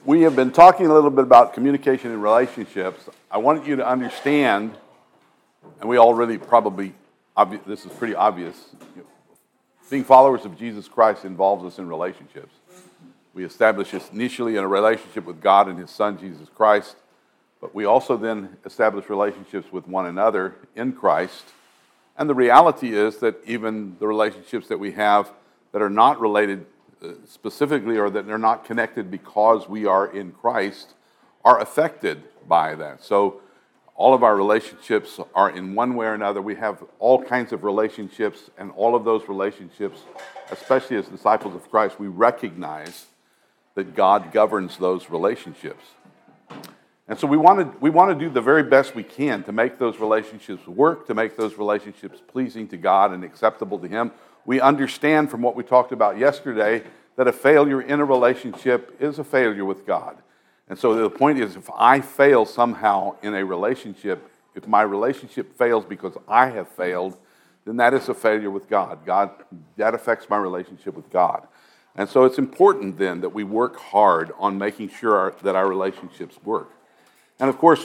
We have been talking a little bit about communication and relationships. I want you to understand, and we already probably, this is pretty obvious, being followers of Jesus Christ involves us in relationships. We establish this initially in a relationship with God and His Son, Jesus Christ, but we also then establish relationships with one another in Christ. And the reality is that even the relationships that we have that are not related specifically, or that they're not connected because we are in Christ, are affected by that. So all of our relationships are in one way or another. We have all kinds of relationships, and all of those relationships, especially as disciples of Christ, we recognize that God governs those relationships. And so we want to do the very best we can to make those relationships work, to make those relationships pleasing to God and acceptable to Him. We understand from what we talked about yesterday that a failure in a relationship is a failure with God. And so the point is, if I fail somehow in a relationship, if my relationship fails because I have failed, then that is a failure with God. That affects my relationship with God. And so it's important then that we work hard on making sure that our relationships work. And of course,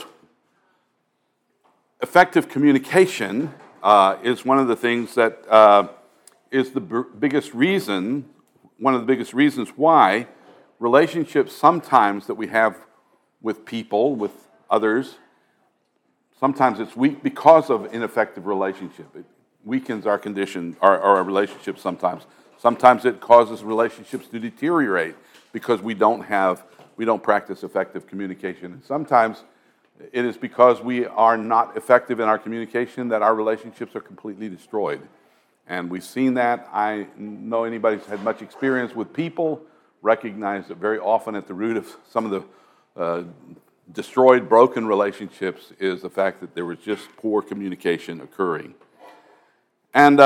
effective communication is one of the things that is the biggest reason, one of the biggest reasons why relationships sometimes that we have with people, with others, sometimes it's weak because of ineffective relationship. It weakens our condition, our relationship sometimes. Sometimes it causes relationships to deteriorate because we don't practice effective communication. And sometimes it is because we are not effective in our communication that our relationships are completely destroyed. And we've seen that. I know anybody who's had much experience with people recognize that very often at the root of some of the destroyed, broken relationships is the fact that there was just poor communication occurring. And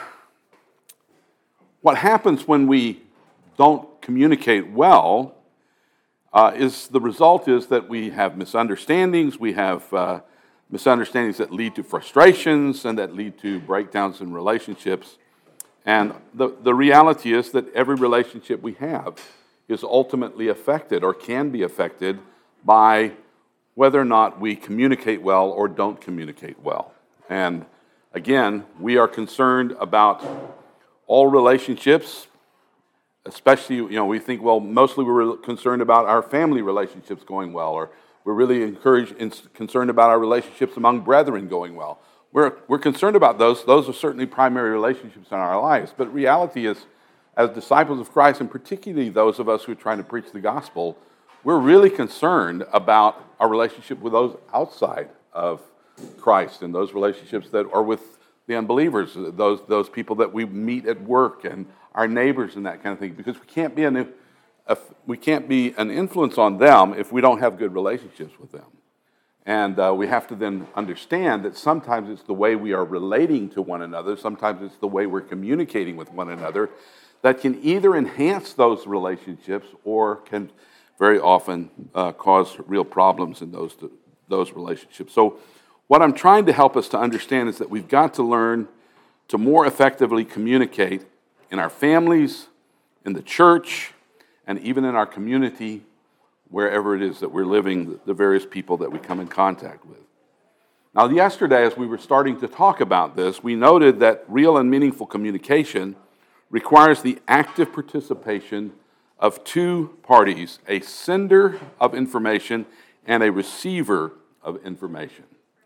what happens when we don't communicate well is the result is that we have misunderstandings. We have misunderstandings that lead to frustrations and that lead to breakdowns in relationships. And the reality is that every relationship we have is ultimately affected or can be affected by whether or not we communicate well or don't communicate well. And again, we are concerned about all relationships, especially, we think, well, mostly we're concerned about our family relationships going well, or we're really encouraged and concerned about our relationships among brethren going well. We're concerned about those. Those are certainly primary relationships in our lives. But reality is, as disciples of Christ, and particularly those of us who are trying to preach the gospel, we're really concerned about our relationship with those outside of Christ and those relationships that are with the unbelievers, those people that we meet at work and our neighbors and that kind of thing, because we can't be an influence on them if we don't have good relationships with them. And we have to then understand that sometimes it's the way we are relating to one another, sometimes it's the way we're communicating with one another that can either enhance those relationships or can very often cause real problems in those relationships. So what I'm trying to help us to understand is that we've got to learn to more effectively communicate in our families, in the church, and even in our community, wherever it is that we're living, the various people that we come in contact with. Now, yesterday, as we were starting to talk about this, we noted that real and meaningful communication requires the active participation of two parties, a sender of information and a receiver of information.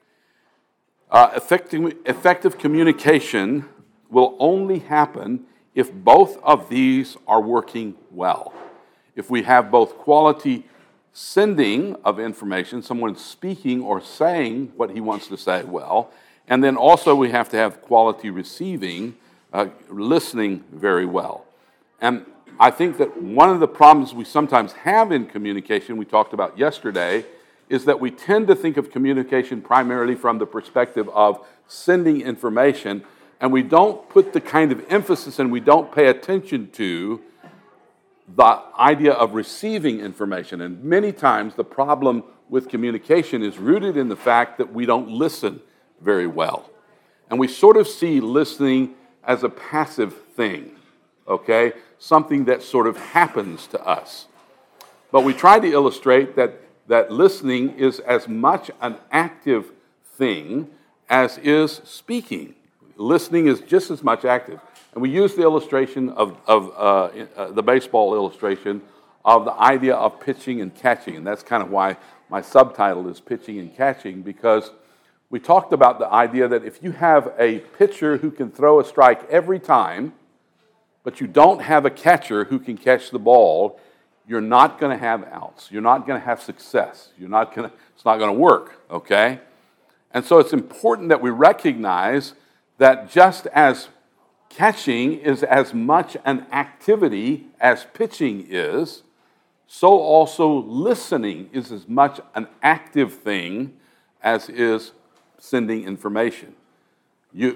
Effective communication will only happen if both of these are working well. If we have both quality sending of information, someone speaking or saying what he wants to say well, and then also we have to have quality receiving, listening very well. And I think that one of the problems we sometimes have in communication, we talked about yesterday, is that we tend to think of communication primarily from the perspective of sending information, and we don't put the kind of emphasis and we don't pay attention to the idea of receiving information. And many times the problem with communication is rooted in the fact that we don't listen very well. And we sort of see listening as a passive thing, okay? Something that sort of happens to us. But we try to illustrate that listening is as much an active thing as is speaking. Listening is just as much active. And we use the illustration of the baseball illustration of the idea of pitching and catching. And that's kind of why my subtitle is Pitching and Catching, because we talked about the idea that if you have a pitcher who can throw a strike every time, but you don't have a catcher who can catch the ball, you're not going to have outs. You're not going to have success. It's not going to work, okay? And so it's important that we recognize that just as catching is as much an activity as pitching is, so also listening is as much an active thing as is sending information. You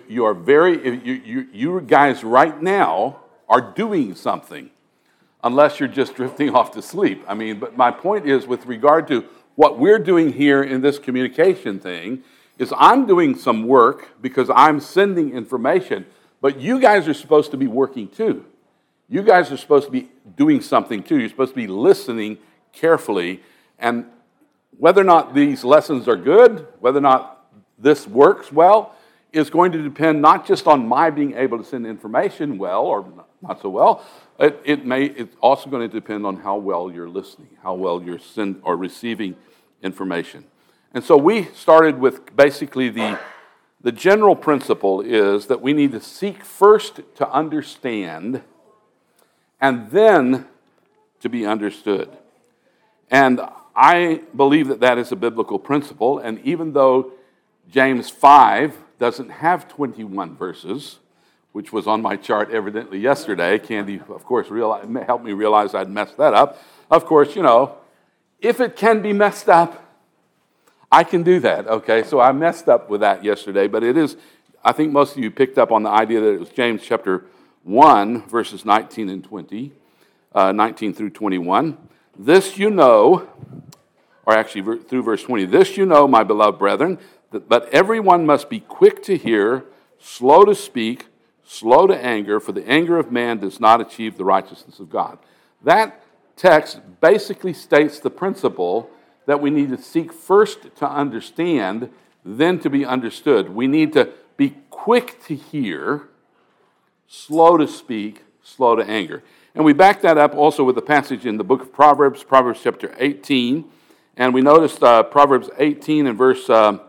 guys right now are doing something, unless you're just drifting off to sleep. I mean, but my point is, with regard to what we're doing here in this communication thing, is I'm doing some work because I'm sending information, but you guys are supposed to be working too. You guys are supposed to be doing something too. You're supposed to be listening carefully, and whether or not these lessons are good, whether or not this works well, is going to depend not just on my being able to send information well or not so well. It's also going to depend on how well you're listening, how well you're receiving information. And so we started with basically the general principle is that we need to seek first to understand and then to be understood. And I believe that that is a biblical principle. And even though James 5 doesn't have 21 verses, which was on my chart evidently yesterday, Candy, of course, helped me realize I'd messed that up. Of course, if it can be messed up, I can do that, okay? So I messed up with that yesterday, but it is, I think most of you picked up on the idea that it was James chapter 1, verses 19 and 20, 19 through 21. This you know, or actually through verse 20, this you know, my beloved brethren, but everyone must be quick to hear, slow to speak, slow to anger, for the anger of man does not achieve the righteousness of God. That text basically states the principle that we need to seek first to understand, then to be understood. We need to be quick to hear, slow to speak, slow to anger. And we back that up also with the passage in the book of Proverbs, Proverbs chapter 18. And we noticed Proverbs 18 and verse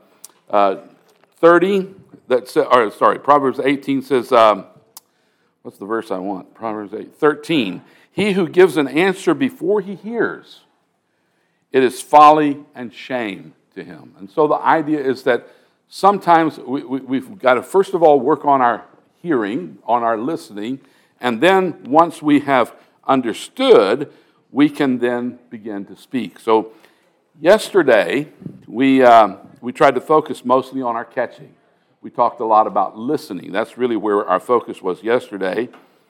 30. Proverbs 18 says, what's the verse I want? Proverbs 13. He who gives an answer before he hears, it is folly and shame to him. And so the idea is that sometimes we've got to first of all work on our hearing, on our listening, and then once we have understood, we can then begin to speak. So yesterday, we tried to focus mostly on our catching. We talked a lot about listening. That's really where our focus was yesterday.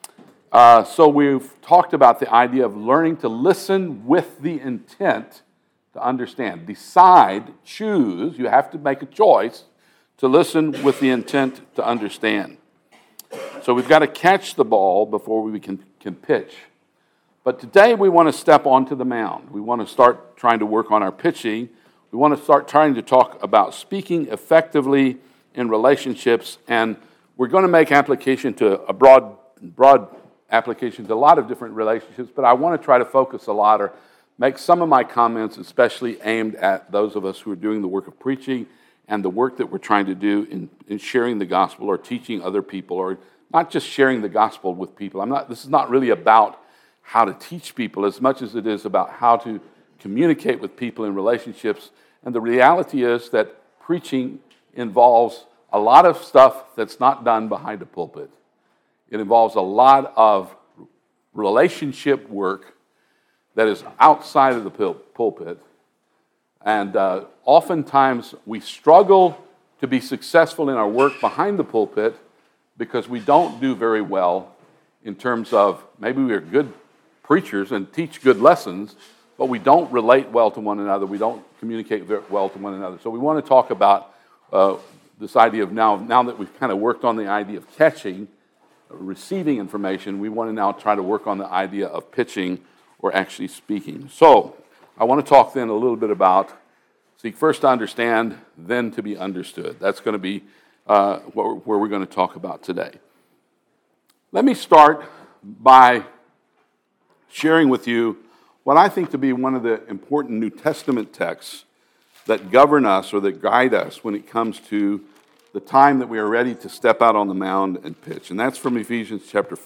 So we've talked about the idea of learning to listen with the intent to understand. Decide, choose, you have to make a choice to listen with the intent to understand. So we've got to catch the ball before we can pitch. But today we want to step onto the mound. We want to start trying to work on our pitching. We want to start trying to talk about speaking effectively in relationships, and we're going to make application to a broad application to a lot of different relationships, but I want to try to focus a lot or make some of my comments especially aimed at those of us who are doing the work of preaching and the work that we're trying to do in sharing the gospel or teaching other people, or not just sharing the gospel with people. This is not really about how to teach people as much as it is about how to communicate with people in relationships. And the reality is that preaching involves a lot of stuff that's not done behind a pulpit. It involves a lot of relationship work that is outside of the pulpit. And oftentimes we struggle to be successful in our work behind the pulpit because we don't do very well in terms of maybe we are good preachers and teach good lessons, but we don't relate well to one another. We don't communicate very well to one another. So we want to talk about this idea of now that we've kind of worked on the idea of catching, receiving information, we want to now try to work on the idea of pitching or actually speaking. So I want to talk then a little bit about seek first to understand, then to be understood. That's going to be where we're going to talk about today. Let me start by sharing with you what I think to be one of the important New Testament texts that govern us or that guide us when it comes to the time that we are ready to step out on the mound and pitch. And that's from Ephesians chapter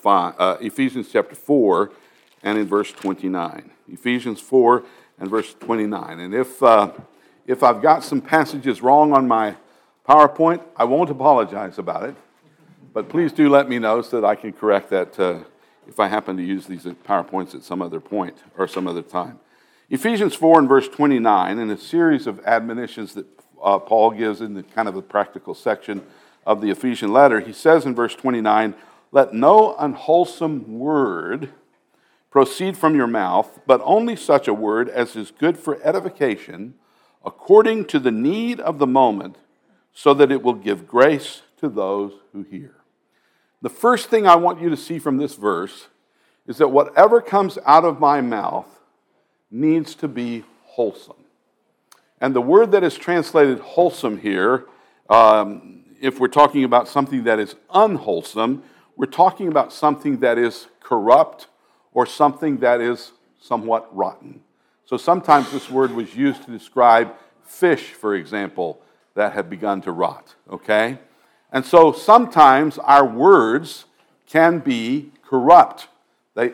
4 and in verse 29. Ephesians 4 and verse 29. And if I've got some passages wrong on my PowerPoint, I won't apologize about it. But please do let me know so that I can correct that if I happen to use these PowerPoints at some other point or some other time. Ephesians 4 and verse 29, in a series of admonitions that Paul gives in the kind of the practical section of the Ephesian letter, he says in verse 29, "Let no unwholesome word proceed from your mouth, but only such a word as is good for edification, according to the need of the moment, so that it will give grace to those who hear." The first thing I want you to see from this verse is that whatever comes out of my mouth needs to be wholesome. And the word that is translated wholesome here, if we're talking about something that is unwholesome, we're talking about something that is corrupt or something that is somewhat rotten. So sometimes this word was used to describe fish, for example, that have begun to rot, okay? And so sometimes our words can be corrupt. They're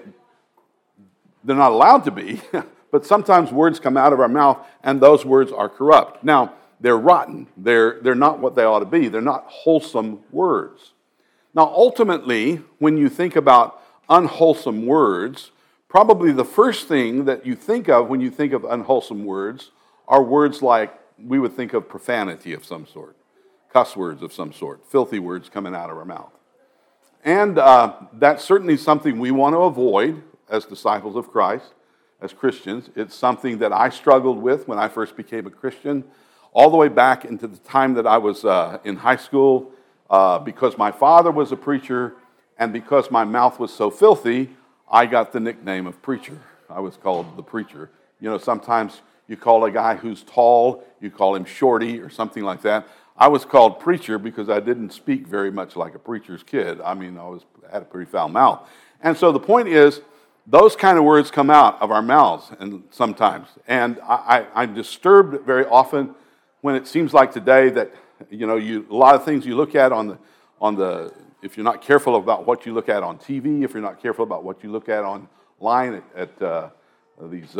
not allowed to be, but sometimes words come out of our mouth and those words are corrupt. Now, they're rotten. They're not what they ought to be. They're not wholesome words. Now, ultimately, when you think about unwholesome words, probably the first thing that you think of when you think of unwholesome words are words like we would think of profanity of some sort, cuss words of some sort, filthy words coming out of our mouth. And that's certainly something we want to avoid as disciples of Christ, as Christians. It's something that I struggled with when I first became a Christian, all the way back into the time that I was in high school, because my father was a preacher, and because my mouth was so filthy, I got the nickname of preacher. I was called the preacher. You know, sometimes you call a guy who's tall, you call him shorty or something like that. I was called preacher because I didn't speak very much like a preacher's kid. I mean, I had a pretty foul mouth. And so the point is, those kind of words come out of our mouths and sometimes. And I'm disturbed very often when it seems like today that, you know, a lot of things you look at on the if you're not careful about what you look at on TV, if you're not careful about what you look at online at these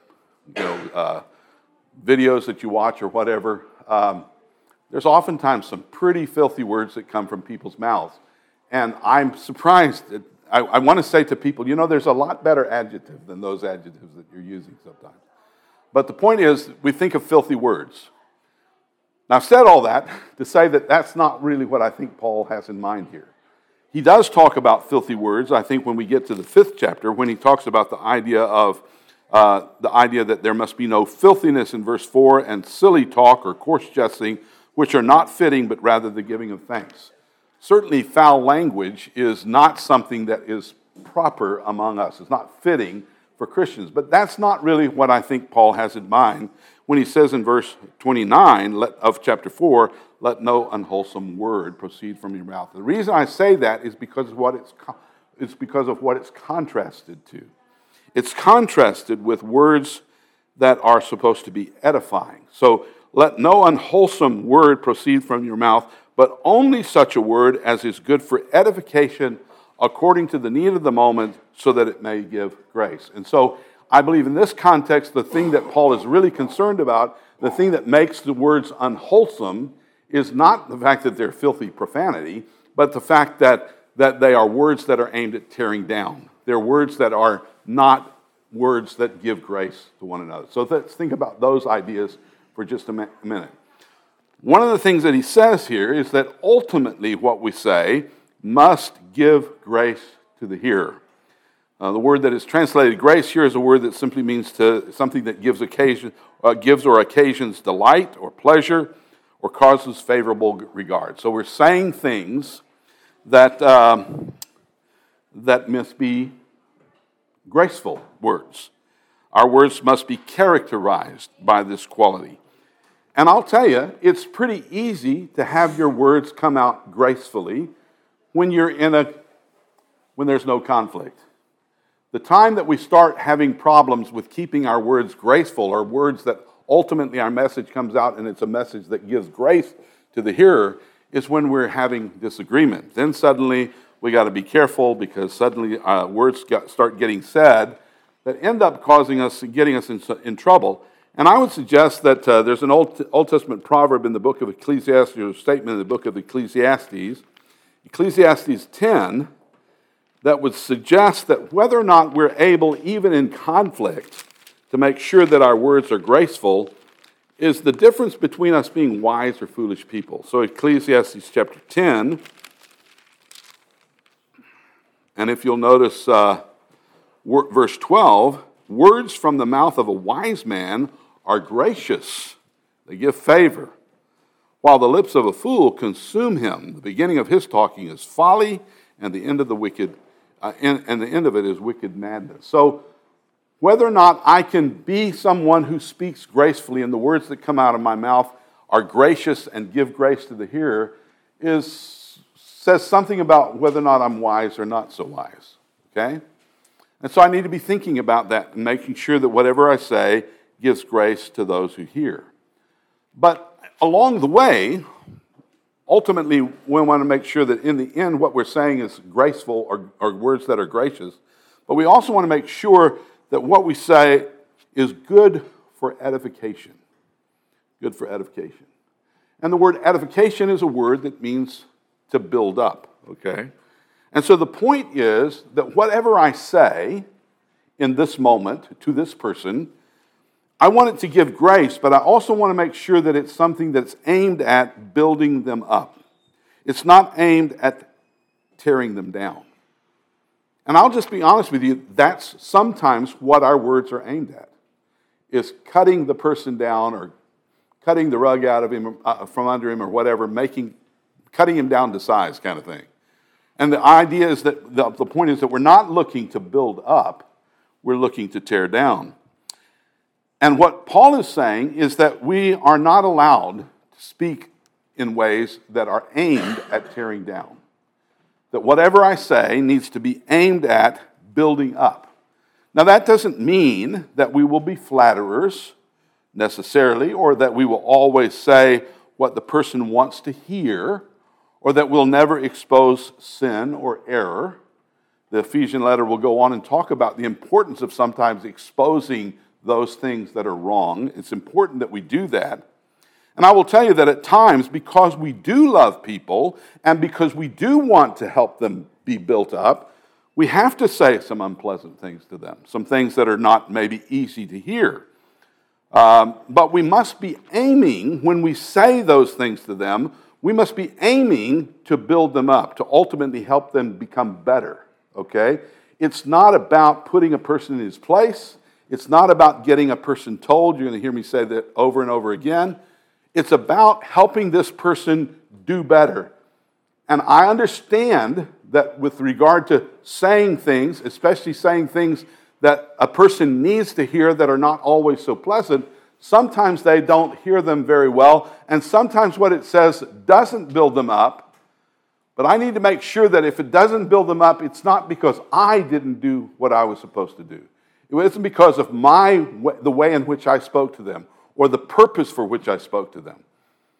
videos that you watch or whatever, there's oftentimes some pretty filthy words that come from people's mouths. And I'm surprised. I want to say to people, you know, there's a lot better adjective than those adjectives that you're using sometimes. But the point is, we think of filthy words. Now, I've said all that to say that that's not really what I think Paul has in mind here. He does talk about filthy words, I think, when we get to the 5th chapter, when he talks about the idea that there must be no filthiness in verse 4, and silly talk or coarse jesting, which are not fitting, but rather the giving of thanks. Certainly, foul language is not something that is proper among us. It's not fitting for Christians. But that's not really what I think Paul has in mind when he says in verse 29 of chapter 4, "Let no unwholesome word proceed from your mouth." The reason I say that is because of what it's contrasted to. It's contrasted with words that are supposed to be edifying. So, let no unwholesome word proceed from your mouth, but only such a word as is good for edification according to the need of the moment, so that it may give grace. And so I believe in this context, the thing that Paul is really concerned about, the thing that makes the words unwholesome, is not the fact that they're filthy profanity, but the fact that they are words that are aimed at tearing down. They're words that are not words that give grace to one another. So let's think about those ideas for just a minute. One of the things that he says here is that ultimately what we say must give grace to the hearer. The word that is translated grace here is a word that simply means to something that gives or occasions delight or pleasure or causes favorable regard. So we're saying things that must be graceful words. Our words must be characterized by this quality. And I'll tell you, it's pretty easy to have your words come out gracefully when there's no conflict. The time that we start having problems with keeping our words graceful, or words that ultimately our message comes out and it's a message that gives grace to the hearer, is when we're having disagreement. Then suddenly we got to be careful, because suddenly words start getting said that end up getting us in trouble. And I would suggest that there's an Old Testament proverb in the book of Ecclesiastes, or a statement in the book of Ecclesiastes 10, that would suggest that whether or not we're able, even in conflict, to make sure that our words are graceful is the difference between us being wise or foolish people. So Ecclesiastes chapter 10, and if you'll notice verse 12, words from the mouth of a wise man are gracious. They give favor, while the lips of a fool consume him. The beginning of his talking is folly, and the end of it is wicked madness. So whether or not I can be someone who speaks gracefully and the words that come out of my mouth are gracious and give grace to the hearer says something about whether or not I'm wise or not so wise. Okay? And so I need to be thinking about that and making sure that whatever I say gives grace to those who hear. But along the way, ultimately, we want to make sure that in the end what we're saying is graceful, or words that are gracious. But we also want to make sure that what we say is good for edification. Good for edification. And the word edification is a word that means to build up, okay? And so the point is that whatever I say in this moment to this person, I want it to give grace, but I also want to make sure that it's something that's aimed at building them up. It's not aimed at tearing them down. And I'll just be honest with you, that's sometimes what our words are aimed at, is cutting the person down, or cutting the rug out of him, from under him, or whatever, cutting him down to size kind of thing. And the idea is that the point is that we're not looking to build up, we're looking to tear down. And what Paul is saying is that we are not allowed to speak in ways that are aimed at tearing down. That whatever I say needs to be aimed at building up. Now that doesn't mean that we will be flatterers necessarily, or that we will always say what the person wants to hear, or that we'll never expose sin or error. The Ephesian letter will go on and talk about the importance of sometimes exposing those things that are wrong. It's important that we do that. And I will tell you that at times, because we do love people and because we do want to help them be built up, we have to say some unpleasant things to them, some things that are not maybe easy to hear. But we must be aiming, when we say those things to them, we must be aiming to build them up, to ultimately help them become better, okay? It's not about putting a person in his place. It's not about getting a person told. You're going to hear me say that over and over again. It's about helping this person do better. And I understand that with regard to saying things, especially saying things that a person needs to hear that are not always so pleasant, sometimes they don't hear them very well, and sometimes what it says doesn't build them up. But I need to make sure that if it doesn't build them up, it's not because I didn't do what I was supposed to do. It wasn't because of the way in which I spoke to them, or the purpose for which I spoke to them.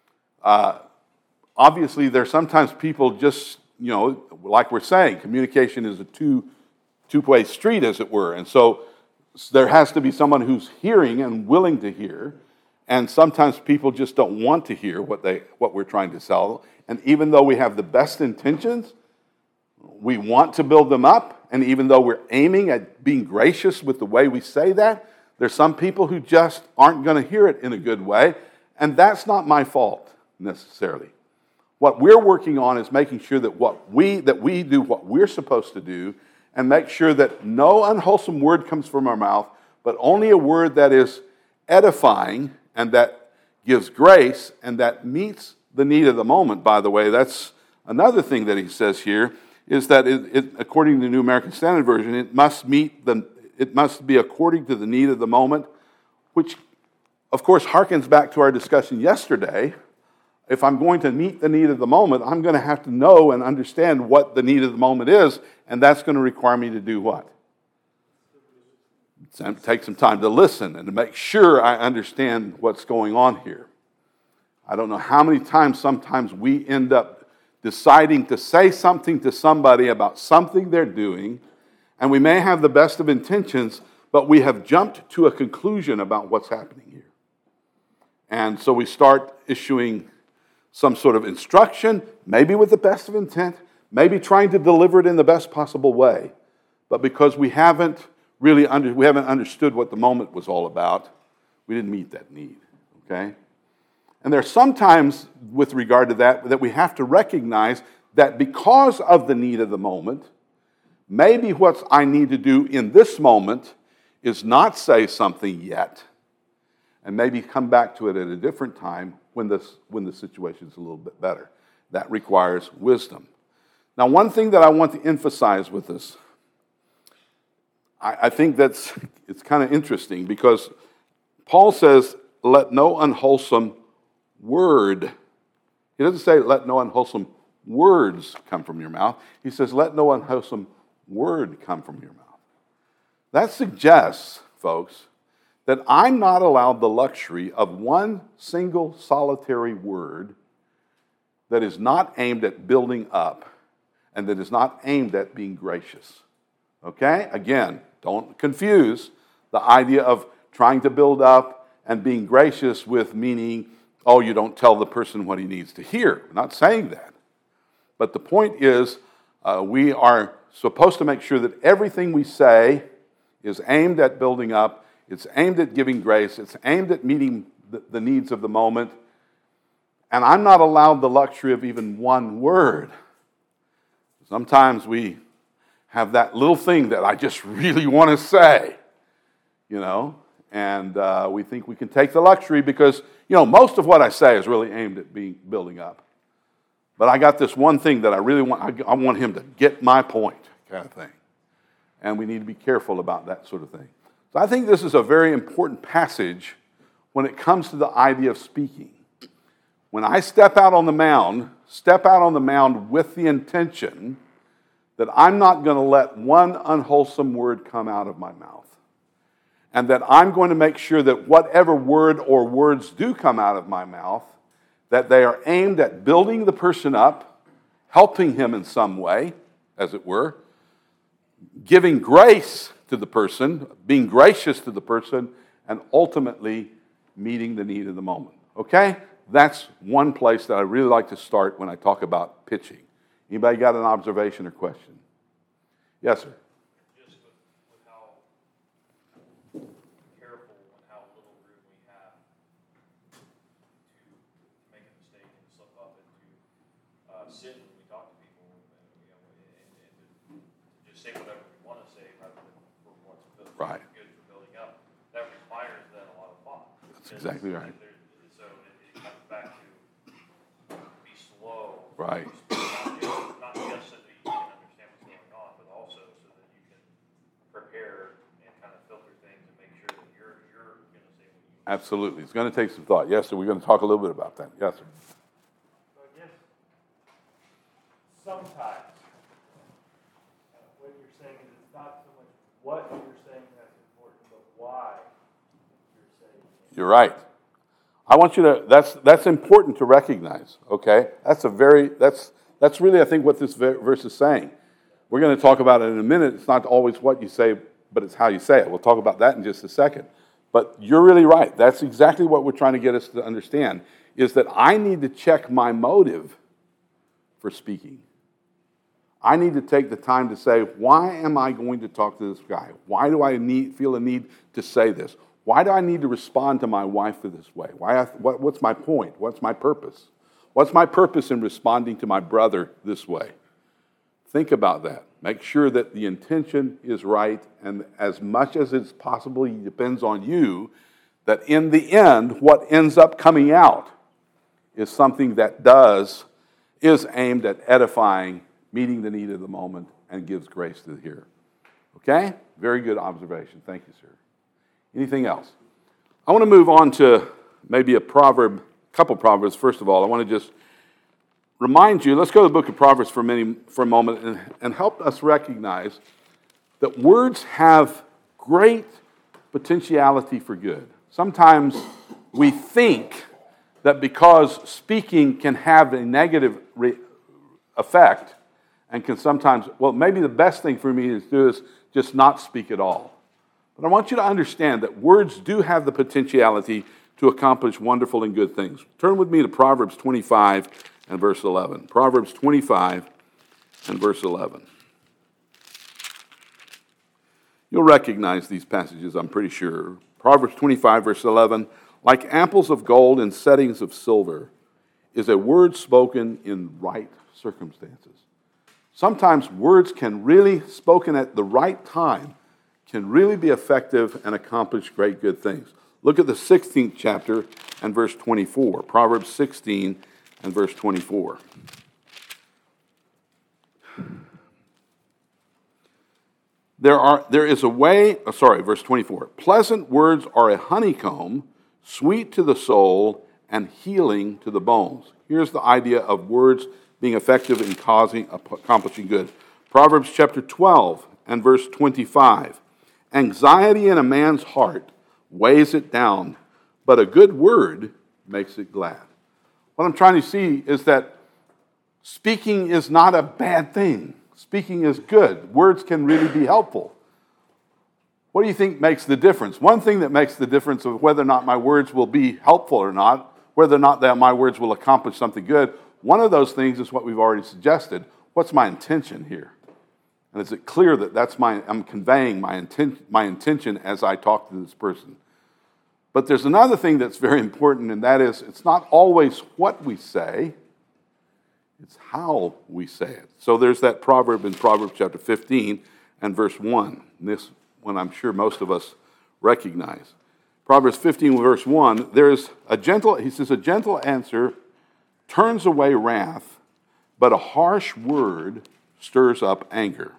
Obviously, there's sometimes people just, like we're saying, communication is a two-way street, as it were. And so there has to be someone who's hearing and willing to hear. And sometimes people just don't want to hear what we're trying to sell. And even though we have the best intentions, we want to build them up. And even though we're aiming at being gracious with the way we say that, there's some people who just aren't going to hear it in a good way, and that's not my fault necessarily. What we're working on is making sure that we do what we're supposed to do, and make sure that no unwholesome word comes from our mouth, but only a word that is edifying and that gives grace and that meets the need of the moment. By the way, that's another thing that he says here, is that according to the New American Standard Version, it must meet it must be according to the need of the moment, which, of course, harkens back to our discussion yesterday. If I'm going to meet the need of the moment, I'm going to have to know and understand what the need of the moment is, and that's going to require me to do what? Take some time to listen and to make sure I understand what's going on here. I don't know how many times sometimes we end up deciding to say something to somebody about something they're doing, and we may have the best of intentions, but we have jumped to a conclusion about what's happening here. And so we start issuing some sort of instruction, maybe with the best of intent, maybe trying to deliver it in the best possible way. But because we haven't understood what the moment was all about, we didn't meet that need, okay? And there are some times with regard to that we have to recognize that because of the need of the moment, maybe what I need to do in this moment is not say something yet, and maybe come back to it at a different time when the situation is a little bit better. That requires wisdom. Now, one thing that I want to emphasize with this, I think it's kind of interesting because Paul says, let no unwholesome word. He doesn't say, let no unwholesome words come from your mouth. He says, let no unwholesome word come from your mouth. That suggests, folks, that I'm not allowed the luxury of one single solitary word that is not aimed at building up and that is not aimed at being gracious. Okay? Again, don't confuse the idea of trying to build up and being gracious with meaning, oh, you don't tell the person what he needs to hear. I'm not saying that. But the point is, we are supposed to make sure that everything we say is aimed at building up, it's aimed at giving grace, it's aimed at meeting the needs of the moment, and I'm not allowed the luxury of even one word. Sometimes we have that little thing that I just really want to say, and we think we can take the luxury because, most of what I say is really aimed at building up. But I got this one thing that I really want, I want him to get my point, kind of thing. And we need to be careful about that sort of thing. So I think this is a very important passage when it comes to the idea of speaking. When I step out on the mound with the intention that I'm not going to let one unwholesome word come out of my mouth. And that I'm going to make sure that whatever word or words do come out of my mouth, that they are aimed at building the person up, helping him in some way, as it were, giving grace to the person, being gracious to the person, and ultimately meeting the need of the moment. Okay? That's one place that I really like to start when I talk about pitching. Anybody got an observation or question? Yes, sir. Just with how careful and how little room we have to make a mistake and slip up and to sin when we talk to people, and to just say whatever we want to say rather than for what's good for building up. That requires then a lot of thought. That's exactly right. So it comes back to be slow. Right. Not just so that you can understand what's going on, but also so that you can prepare and kind of filter things and make sure that you're going to say what you want. Absolutely. It's going to take some thought. Yes, sir. We're going to talk a little bit about that. Yes, sir. So I guess sometimes what you're saying is it's not so much what you're saying that's important, but why you're saying it. You're right. I want you to, that's important to recognize, okay? That's really, I think, what this verse is saying. We're going to talk about it in a minute. It's not always what you say, but it's how you say it. We'll talk about that in just a second. But you're really right. That's exactly what we're trying to get us to understand, is that I need to check my motive for speaking. I need to take the time to say, why am I going to talk to this guy? Why do I feel a need to say this? Why do I need to respond to my wife in this way? What's my point? What's my purpose? What's my purpose in responding to my brother this way? Think about that. Make sure that the intention is right, and as much as it's possibly depends on you, that in the end, what ends up coming out is something that is aimed at edifying, meeting the need of the moment, and gives grace to the hearer. Okay? Very good observation. Thank you, sir. Anything else? I want to move on to maybe a couple proverbs. First of all, I want to just remind you, let's go to the book of Proverbs for a moment and help us recognize that words have great potentiality for good. Sometimes we think that because speaking can have a negative effect and can sometimes, well, maybe the best thing for me to do is just not speak at all. But I want you to understand that words do have the potentiality to accomplish wonderful and good things. Turn with me to Proverbs 25 and verse 11. Proverbs 25 and verse 11. You'll recognize these passages, I'm pretty sure. Proverbs 25, verse 11, like apples of gold in settings of silver is a word spoken in right circumstances. Sometimes words can really, spoken at the right time, can really be effective and accomplish great good things. Look at the 16th chapter and verse 24. Proverbs 16 and verse 24. Verse 24. Pleasant words are a honeycomb, sweet to the soul and healing to the bones. Here's the idea of words being effective in accomplishing good. Proverbs chapter 12 and verse 25. Anxiety in a man's heart weighs it down, but a good word makes it glad. What I'm trying to see is that speaking is not a bad thing. Speaking is good. Words can really be helpful. What do you think makes the difference? One thing that makes the difference of whether or not my words will be helpful or not, whether or not that my words will accomplish something good, one of those things is what we've already suggested. What's my intention here? And is it clear that I'm conveying my intention as I talk to this person? But there's another thing that's very important, and that is it's not always what we say, it's how we say it. So there's that proverb in Proverbs chapter 15 and verse 1. This one I'm sure most of us recognize. Proverbs 15 verse 1, he says, a gentle answer turns away wrath, but a harsh word stirs up anger.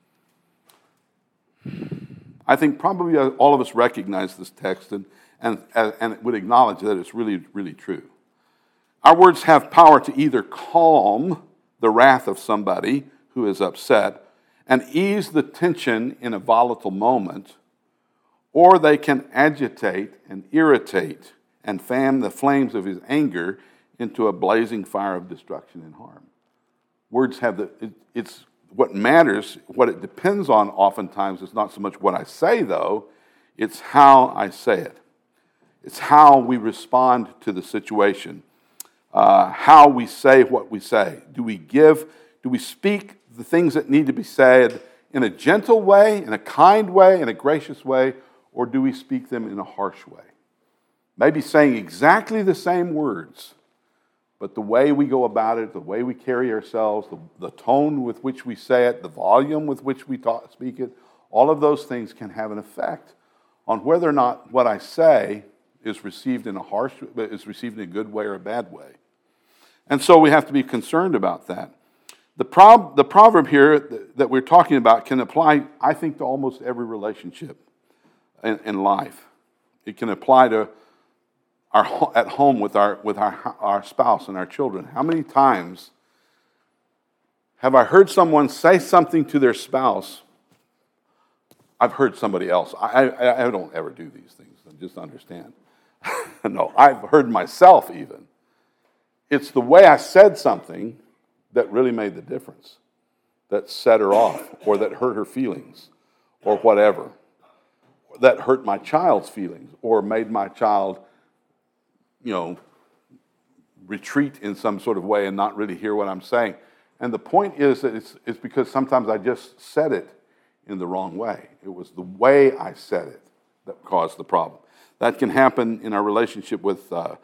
I think probably all of us recognize this text and would acknowledge that it's really, really true. Our words have power to either calm the wrath of somebody who is upset and ease the tension in a volatile moment, or they can agitate and irritate and fan the flames of his anger into a blazing fire of destruction and harm. Words have it's what matters, what it depends on oftentimes is not so much what I say, though, it's how I say it. It's how we respond to the situation, how we say what we say. Do we speak the things that need to be said in a gentle way, in a kind way, in a gracious way, or do we speak them in a harsh way? Maybe saying exactly the same words, but the way we go about it, the way we carry ourselves, the tone with which we say it, the volume with which we speak it, all of those things can have an effect on whether or not what I say is received in a good way or a bad way. And so we have to be concerned about that. The proverb here that we're talking about can apply, I think, to almost every relationship in life. It can apply to at home with our spouse and our children. How many times have I heard someone say something to their spouse? I've heard somebody else. I don't ever do these things, just understand. No, I've heard myself even. It's the way I said something that really made the difference, that set her off, or that hurt her feelings, or whatever. That hurt my child's feelings, or made my child retreat in some sort of way and not really hear what I'm saying. And the point is that it's because sometimes I just said it in the wrong way. It was the way I said it that caused the problem. That can happen in our relationship with our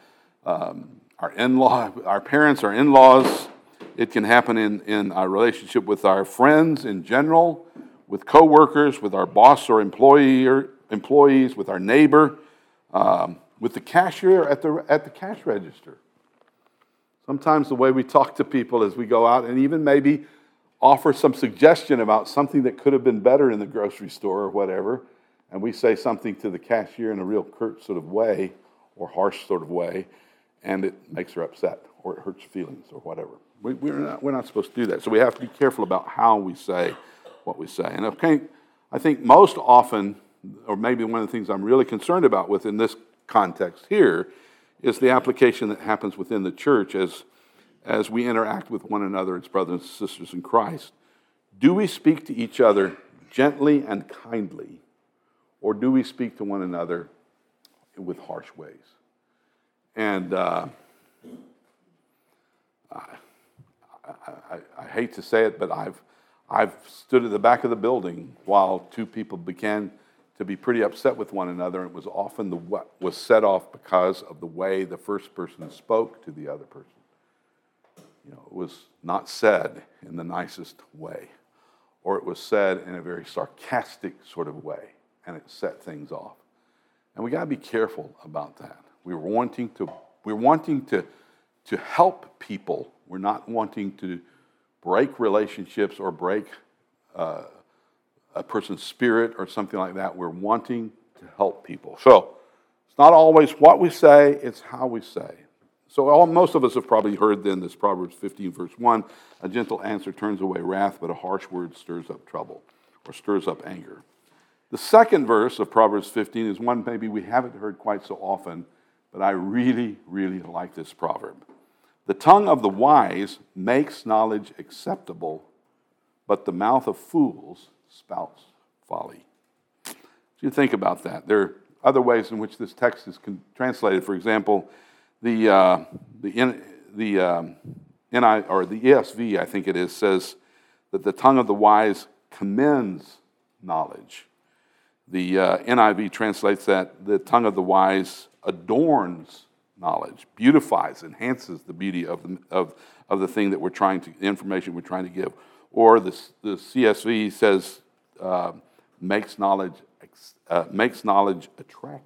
parents, our in-laws. It can happen in our relationship with our friends in general, with coworkers, with our boss or employees, with our neighbor, with the cashier at the cash register. Sometimes the way we talk to people as we go out, and even maybe offer some suggestion about something that could have been better in the grocery store or whatever, and we say something to the cashier in a real curt sort of way or harsh sort of way, and it makes her upset or it hurts feelings or whatever. We're not supposed to do that. So we have to be careful about how we say what we say. And okay, I think most often, or maybe one of the things I'm really concerned about within this context here, is the application that happens within the church as we interact with one another as brothers and sisters in Christ. Do we speak to each other gently and kindly, or do we speak to one another with harsh ways? And I hate to say it, but I've stood at the back of the building while two people began to be pretty upset with one another, and it was often what was set off because of the way the first person spoke to the other person. You know, it was not said in the nicest way, or it was said in a very sarcastic sort of way, and it set things off. And we got to be careful about that. We're wanting to help people. We're not wanting to break relationships or break a person's spirit or something like that. We're wanting to help people. So it's not always what we say, it's how we say. So most of us have probably heard then this Proverbs 15 verse 1, a gentle answer turns away wrath, but a harsh word stirs up trouble or stirs up anger. The second verse of Proverbs 15 is one maybe we haven't heard quite so often, but I really, really like this proverb. The tongue of the wise makes knowledge acceptable, but the mouth of fools spouts folly. So you think about that. There are other ways in which this text is translated. For example, the ESV, I think it is, says that the tongue of the wise commends knowledge. The NIV translates that the tongue of the wise adorns knowledge, beautifies, enhances the beauty of the thing that the information we're trying to give. Or the CSV says makes knowledge attractive.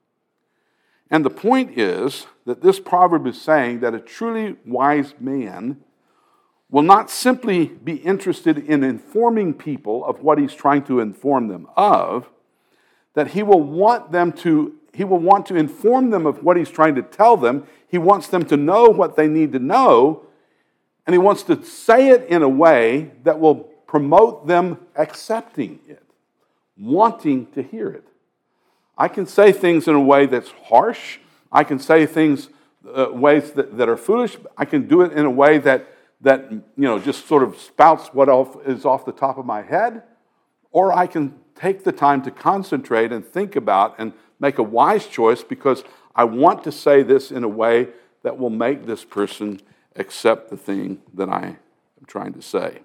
And the point is that this proverb is saying that a truly wise man will not simply be interested in informing people of what he's trying to inform them of, that he will want to inform them of what he's trying to tell them. He wants them to know what they need to know, and he wants to say it in a way that will promote them accepting it, wanting to hear it. I can say things in a way that's harsh. I can say things ways that are foolish. I can do it in a way that just sort of spouts what is off the top of my head. Or I can take the time to concentrate and think about and make a wise choice because I want to say this in a way that will make this person accept the thing that I am trying to say.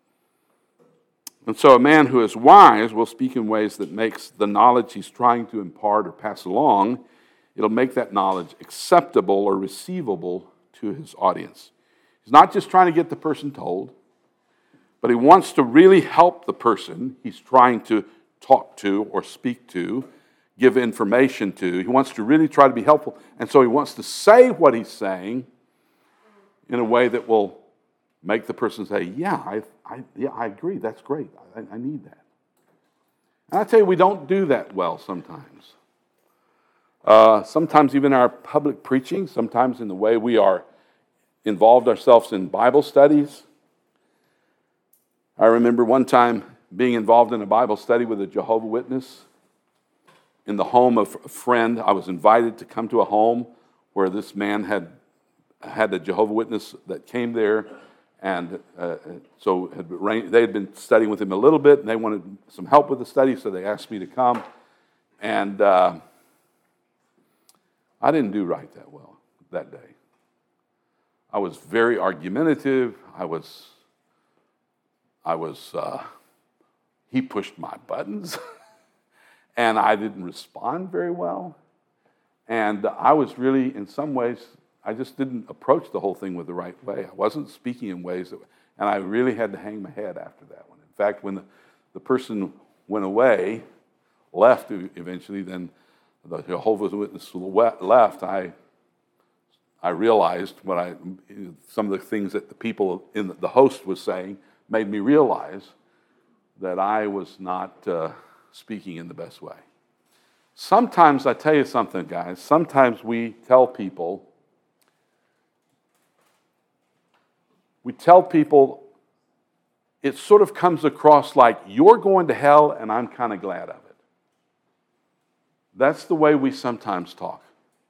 And so a man who is wise will speak in ways that makes the knowledge he's trying to impart or pass along, it'll make that knowledge acceptable or receivable to his audience. He's not just trying to get the person told, but he wants to really help the person he's trying to talk to or speak to, give information to. He wants to really try to be helpful, and so he wants to say what he's saying in a way that will make the person say, yeah, I agree, that's great, I need that. And I tell you, we don't do that well sometimes. Sometimes even our public preaching, sometimes in the way we are involved ourselves in Bible studies. I remember one time being involved in a Bible study with a Jehovah's Witness in the home of a friend. I was invited to come to a home where this man had a Jehovah's Witness that came there, and so they had been studying with him a little bit, and they wanted some help with the study, so they asked me to come. And I didn't do right that well that day. I was very argumentative. He pushed my buttons, and I didn't respond very well. And I was really, in some ways, I just didn't approach the whole thing with the right way. I wasn't speaking in ways and I really had to hang my head after that one. In fact, when the person went away, left eventually, then the Jehovah's Witness left, I realized some of the things that the people in the host was saying made me realize that I was not speaking in the best way. Sometimes, I tell you something, guys, sometimes we tell people it sort of comes across like you're going to hell and I'm kind of glad of it. That's the way we sometimes talk.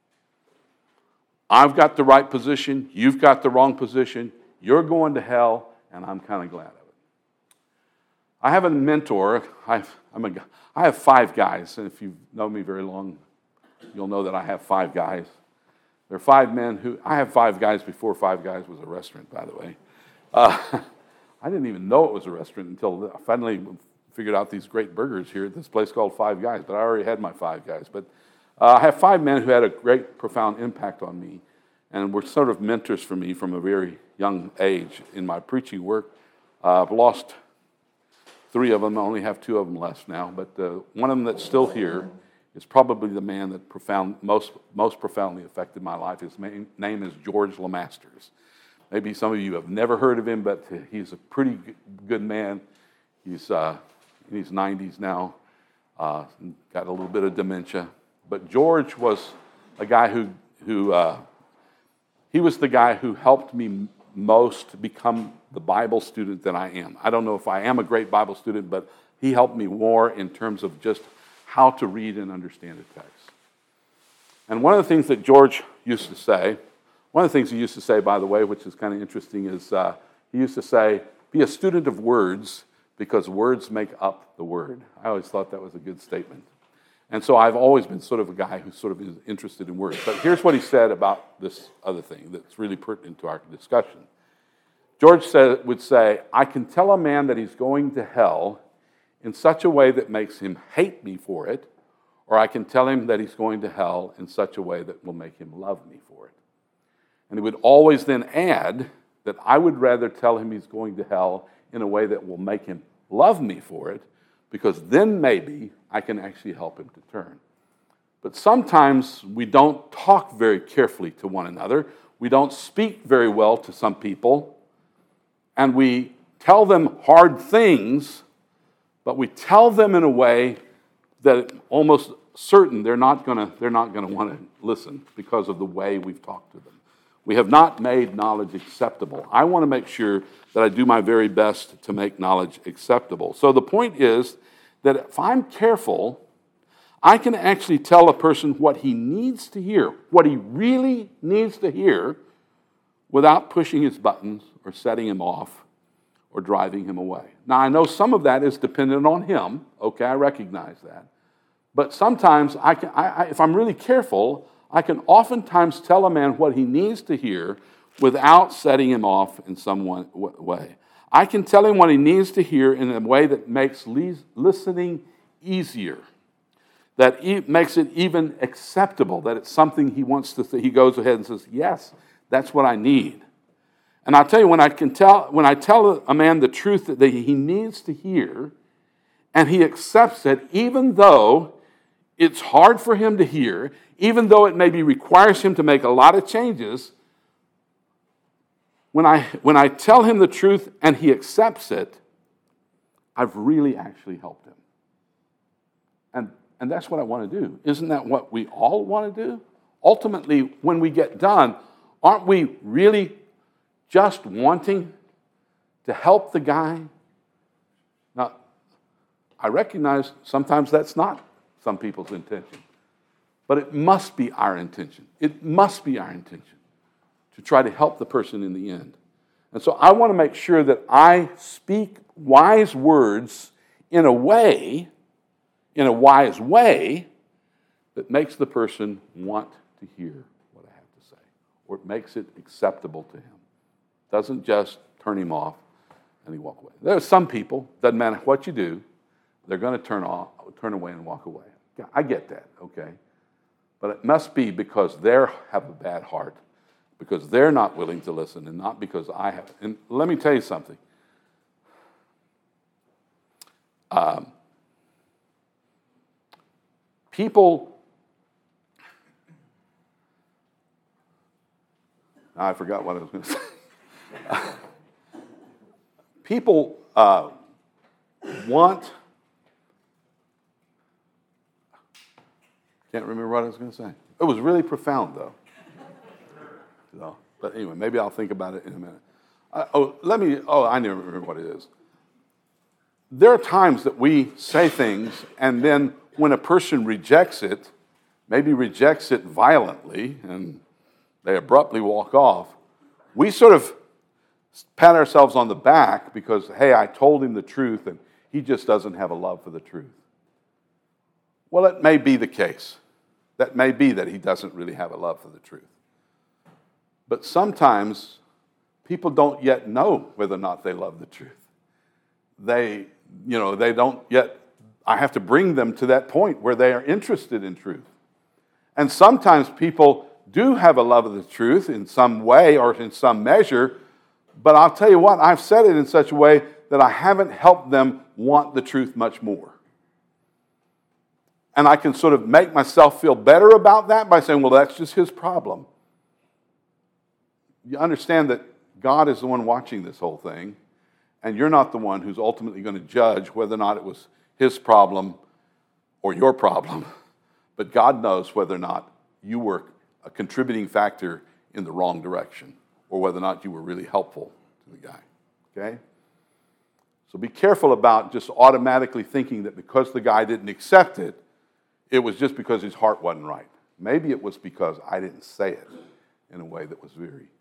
I've got the right position, you've got the wrong position, you're going to hell and I'm kind of glad of it. I have a mentor. I have 5 guys, and if you know me very long, you'll know that I have 5 guys. There are 5 men I have 5 guys before 5 Guys was a restaurant, by the way. I didn't even know it was a restaurant until I finally figured out these great burgers here at this place called 5 Guys, but I already had my 5 guys. But I have 5 men who had a great, profound impact on me, and were sort of mentors for me from a very young age in my preaching work. I've lost 3 of them. I only have 2 of them left now, but one of them that's still here is probably the man that most profoundly affected my life. His name is George LeMasters. Maybe some of you have never heard of him, but he's a pretty good man. He's in his 90s now, got a little bit of dementia. But George was a guy he was the guy who helped me most become the Bible student that I am. I don't know if I am a great Bible student, but he helped me more in terms of just how to read and understand a text. And one of the things that George used to say, by the way, which is kind of interesting, is he used to say, be a student of words because words make up the word. I always thought that was a good statement. And so I've always been sort of a guy who sort of is interested in words. But here's what he said about this other thing that's really pertinent to our discussion. George would say, I can tell a man that he's going to hell in such a way that makes him hate me for it, or I can tell him that he's going to hell in such a way that will make him love me for it. And he would always then add that I would rather tell him he's going to hell in a way that will make him love me for it, because then maybe I can actually help him to turn. But sometimes we don't talk very carefully to one another. We don't speak very well to some people. And we tell them hard things, but we tell them in a way that it's almost certain they're not going to want to listen because of the way we've talked to them. We have not made knowledge acceptable. I want to make sure that I do my very best to make knowledge acceptable. So the point is that if I'm careful, I can actually tell a person what he needs to hear, what he really needs to hear, without pushing his buttons or setting him off or driving him away. Now, I know some of that is dependent on him. Okay, I recognize that. But sometimes, if I'm really careful, I can oftentimes tell a man what he needs to hear without setting him off in some way. I can tell him what he needs to hear in a way that makes listening easier, that makes it even acceptable, that it's something he wants to say. He goes ahead and says, yes, that's what I need. And I'll tell you, when I tell a man the truth that he needs to hear, and he accepts it, even though it's hard for him to hear, even though it maybe requires him to make a lot of changes, when I tell him the truth and he accepts it, I've really actually helped him. And that's what I want to do. Isn't that what we all want to do? Ultimately, when we get done, aren't we really just wanting to help the guy? Now, I recognize sometimes that's not some people's intention. But it must be our intention. It must be our intention to try to help the person in the end. And so I want to make sure that I speak wise words in a wise way that makes the person want to hear what I have to say, or it makes it acceptable to him. Doesn't just turn him off and he walk away. There are some people, doesn't matter what you do, they're going to turn away and walk away. I get that, okay? But it must be because they have a bad heart, because they're not willing to listen, and not because I have. And let me tell you something. I forgot what I was going to say. people want... Can't remember what I was going to say. It was really profound, though. So, but anyway, maybe I'll think about it in a minute. I never remember what it is. There are times that we say things, and then when a person rejects it, maybe rejects it violently, and they abruptly walk off, we sort of pat ourselves on the back because, hey, I told him the truth, and he just doesn't have a love for the truth. Well, it may be the case. That may be that he doesn't really have a love for the truth. But sometimes people don't yet know whether or not they love the truth. They don't yet, I have to bring them to that point where they are interested in truth. And sometimes people do have a love of the truth in some way or in some measure, but I'll tell you what, I've said it in such a way that I haven't helped them want the truth much more. And I can sort of make myself feel better about that by saying, well, that's just his problem. You understand that God is the one watching this whole thing, and you're not the one who's ultimately going to judge whether or not it was his problem or your problem. But God knows whether or not you were a contributing factor in the wrong direction or whether or not you were really helpful to the guy. Okay? So be careful about just automatically thinking that because the guy didn't accept it, it was just because his heart wasn't right. Maybe it was because I didn't say it in a way that was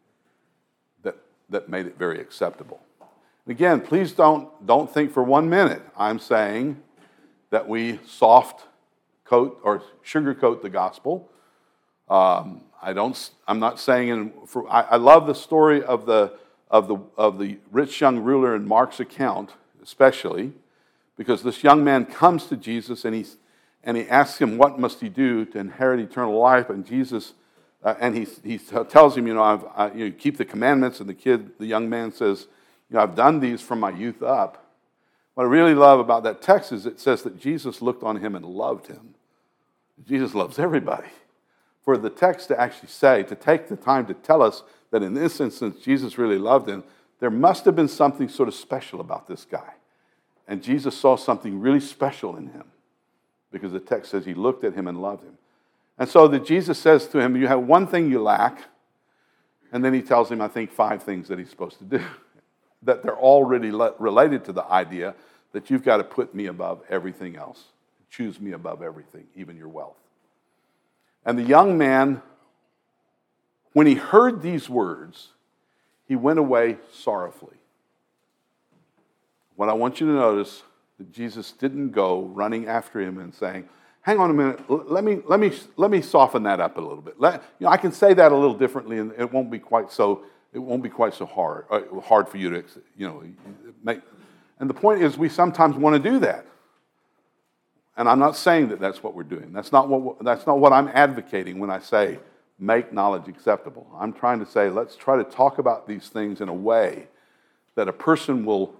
that made it very acceptable. Again, please don't think for 1 minute I'm saying that we soft coat or sugarcoat the gospel. I'm not saying. I love the story of the rich young ruler in Mark's account, especially because this young man comes to Jesus and he asks him what must he do to inherit eternal life, and Jesus. And he tells him, you keep the commandments, and the young man says, I've done these from my youth up. What I really love about that text is it says that Jesus looked on him and loved him. Jesus loves everybody. For the text to actually say, to take the time to tell us that in this instance Jesus really loved him, there must have been something sort of special about this guy. And Jesus saw something really special in him because the text says he looked at him and loved him. And so that Jesus says to him, you have one thing you lack, and then he tells him, I think, 5 things that he's supposed to do, that they're all really related to the idea that you've got to put me above everything else, choose me above everything, even your wealth. And the young man, when he heard these words, he went away sorrowfully. What I want you to notice, that Jesus didn't go running after him and saying, hang on a minute. Let me soften that up a little bit. I can say that a little differently, and it won't be quite so hard for you to make. And the point is, we sometimes want to do that. And I'm not saying that that's what we're doing. That's not what I'm advocating when I say make knowledge acceptable. I'm trying to say let's try to talk about these things in a way that a person will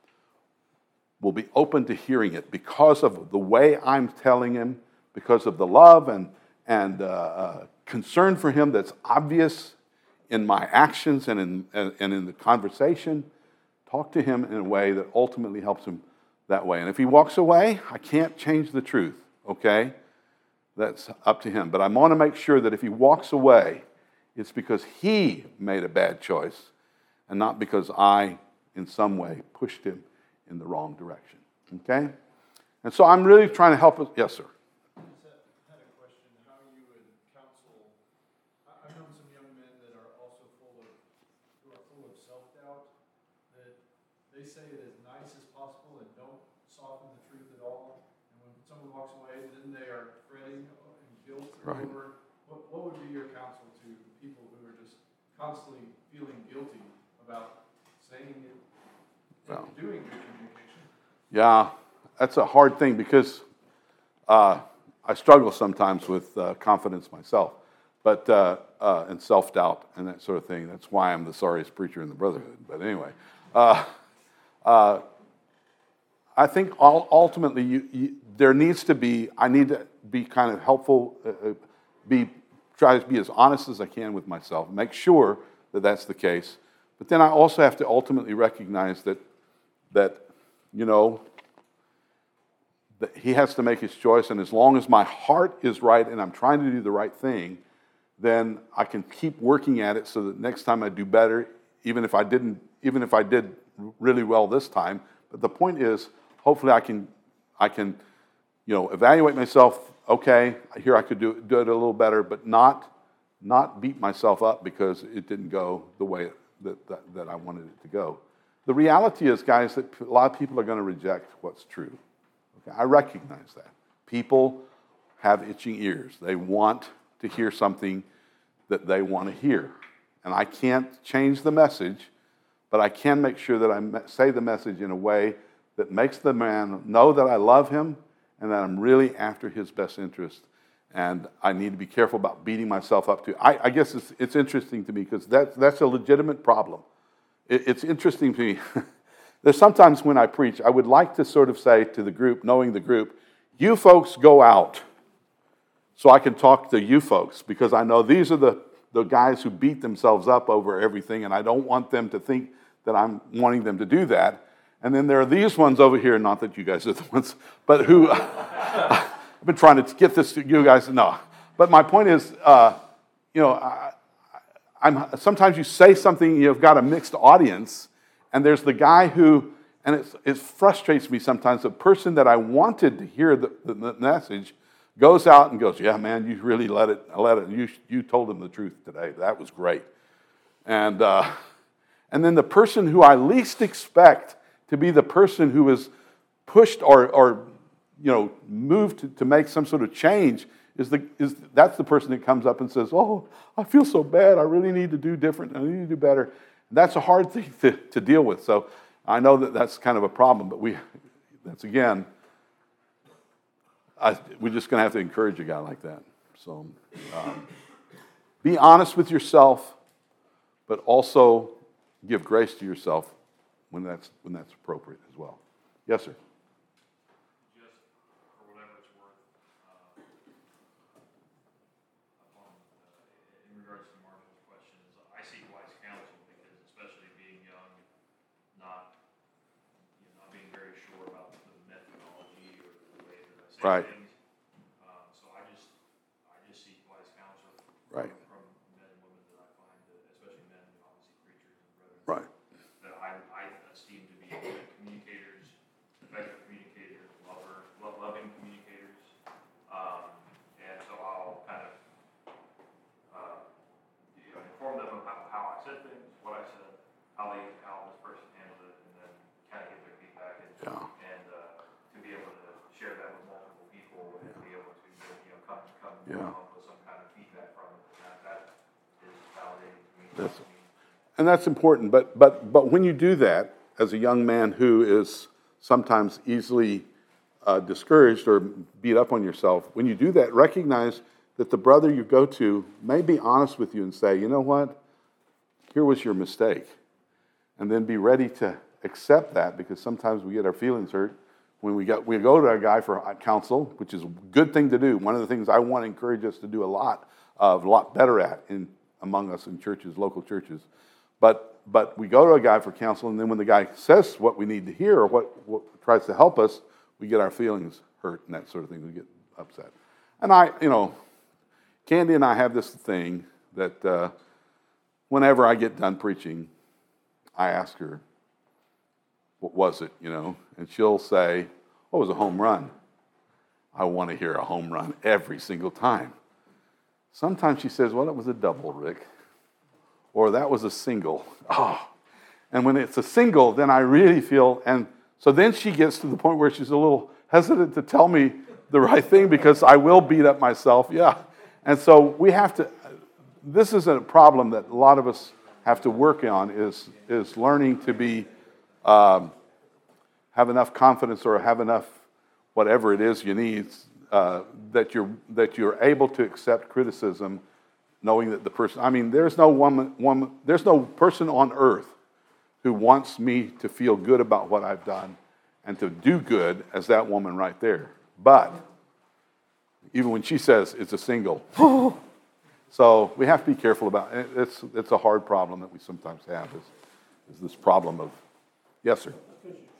be open to hearing it because of the way I'm telling him, because of the love and concern for him that's obvious in my actions and in the conversation. Talk to him in a way that ultimately helps him that way. And if he walks away, I can't change the truth, okay? That's up to him. But I want to make sure that if he walks away, it's because he made a bad choice and not because I, in some way, pushed him in the wrong direction. Okay? And so I'm really trying to help us. Yes, sir. I had a question, how you would counsel. I've known some young men that are also full of self-doubt, that they say it as nice as possible and don't soften the truth at all. And when someone walks away, then they are fretting and guilt Right. over. What would be your counsel to people who are just constantly feeling guilty about saying it and doing good communication? Yeah, that's a hard thing because I struggle sometimes with confidence myself, but and self-doubt and that sort of thing. That's why I'm the sorriest preacher in the brotherhood. But anyway, I think ultimately there needs to be. I need to be kind of helpful. Try to be as honest as I can with myself. Make sure that that's the case. But then I also have to ultimately recognize that that, that he has to make his choice, and as long as my heart is right and I'm trying to do the right thing, then I can keep working at it so that next time I do better, even if I did really well this time. But the point is, hopefully I can evaluate myself. Okay, here I could do it a little better, but not beat myself up because it didn't go the way that I wanted it to go. The reality is, guys, that a lot of people are going to reject what's true. Okay, I recognize that. People have itching ears. They want to hear something that they want to hear. And I can't change the message, but I can make sure that I say the message in a way that makes the man know that I love him and that I'm really after his best interest. And I need to be careful about beating myself up too. I guess it's interesting to me because that's a legitimate problem. It's interesting to me. There's sometimes when I preach, I would like to sort of say to the group, knowing the group, you folks go out so I can talk to you folks, because I know these are the guys who beat themselves up over everything, and I don't want them to think that I'm wanting them to do that. And then there are these ones over here, not that you guys are the ones, but who I've been trying to get this to you guys to know. But my point is, sometimes you say something, you've got a mixed audience, and there's the guy who, and it frustrates me sometimes, the person that I wanted to hear the message goes out and goes, yeah, man, you really let it. You told him the truth today. That was great. And then the person who I least expect to be the person who is pushed or moved to make some sort of change that's the person that comes up and says, oh, I feel so bad. I really need to do different. I need to do better. And that's a hard thing to deal with. So I know that's kind of a problem, but we're just going to have to encourage a guy like that. So be honest with yourself, but also give grace to yourself when that's appropriate as well. Yes, sir. Just for whatever it's worth, in regards to Marshall's questions, I seek wise counsel because, especially being young, not being very sure about the methodology or the way that I say Right. things. So I just seek wise counsel Right. from men and women that I find, especially men, obviously preachers and brethren, Right. that I esteem to be good communicators, effective communicators, loving communicators. And so I'll kind of inform them about how I said things, what I said, how this person handled it, and then kind of get their feedback and to be able to share that with multiple people and be able to come up with some kind of feedback from it. That is validating to me. And that's important, but when you do that, as a young man who is sometimes easily discouraged or beat up on yourself, when you do that, recognize that the brother you go to may be honest with you and say, you know what, here was your mistake. And then be ready to accept that, because sometimes we get our feelings hurt when we go to a guy for counsel, which is a good thing to do. One of the things I want to encourage us to do a lot better at among us in churches, local churches. But we go to a guy for counsel, and then when the guy says what we need to hear or what tries to help us, we get our feelings hurt and that sort of thing. We get upset. And Candy and I have this thing that whenever I get done preaching, I ask her, what was it, And she'll say, oh, it was a home run. I want to hear a home run every single time. Sometimes she says, well, it was a double, Rick. Or that was a single. Oh. And when it's a single, then I really feel, and so then she gets to the point where she's a little hesitant to tell me the right thing because I will beat up myself. Yeah. And so we have to, this is a problem that a lot of us have to work on, is learning to be, have enough confidence or have enough whatever it is you need, that you're able to accept criticism, knowing that the person, there's no person on earth who wants me to feel good about what I've done and to do good as that woman right there. But even when she says it's a single, so we have to be careful about it. It's a hard problem that we sometimes have, is this problem of, yes, sir. Could you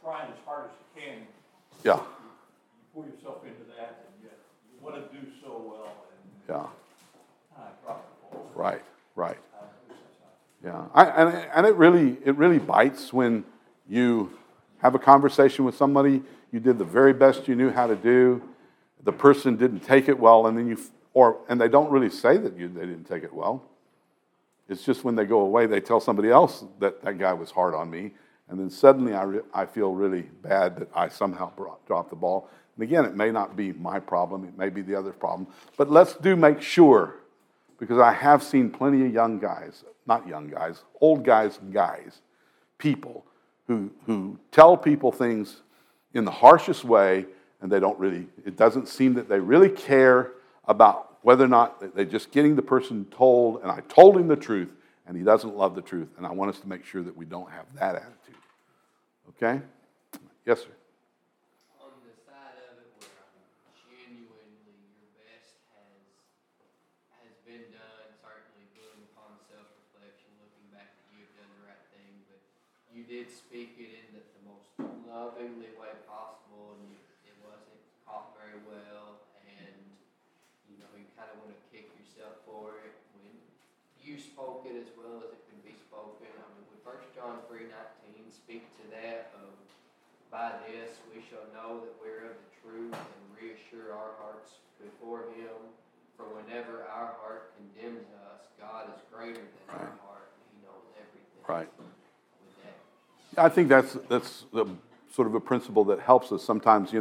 trying as hard as you can. Yeah. You pour yourself into that, and you want to do so well, and Yeah. drop the ball. Right. Right. I wish that's Yeah. not. And it really bites when you have a conversation with somebody. You did the very best you knew how to do. The person didn't take it well, and then and they don't really say that they didn't take it well. It's just when they go away, they tell somebody else that guy was hard on me, and then suddenly I feel really bad that I somehow dropped the ball. And again, it may not be my problem, it may be the other's problem, but let's make sure, because I have seen plenty of young guys, not young guys, old guys and guys, people who tell people things in the harshest way, and it doesn't seem that they really care about whether or not they're just getting the person told, and I told him the truth, and he doesn't love the truth. And I want us to make sure that we don't have that attitude. Okay? Yes, sir. On the side of it where genuinely your best has been done, certainly doing upon self-reflection, looking back that you have done the right thing, but you did speak it in the most lovingly way possible, and it wasn't caught very well, and you kind of want to kick yourself for it when you spoke it as well as it can be spoken. I mean, would 1 John 3:19 speak to that of, by this we shall know that we're of the truth and reassure our hearts before Him, for whenever our heart condemns us, God is greater than our heart, and He knows everything. Right. With that. I think that's the sort of a principle that helps us sometimes,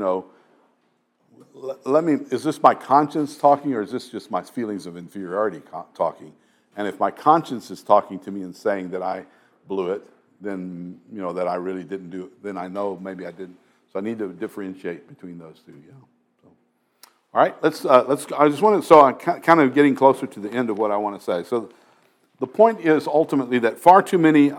is this my conscience talking, or is this just my feelings of inferiority talking? And if my conscience is talking to me and saying that I blew it, then, that I really didn't do it, then I know maybe I didn't. So I need to differentiate between those two, So, all right, I'm kind of getting closer to the end of what I want to say. So the point is ultimately that far too many,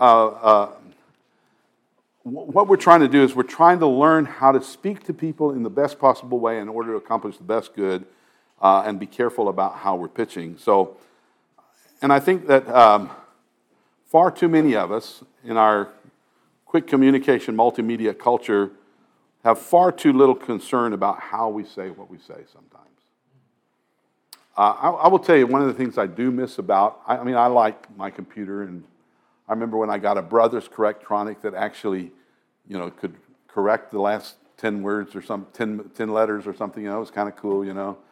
what we're trying to do is we're trying to learn how to speak to people in the best possible way in order to accomplish the best good, and be careful about how we're pitching. So, and I think that far too many of us in our quick communication multimedia culture have far too little concern about how we say what we say sometimes. I will tell you one of the things I do miss about, I like my computer, and I remember when I got a Brothers Correctronic that actually, could correct the last 10 words or 10 letters or something, it was kind of cool,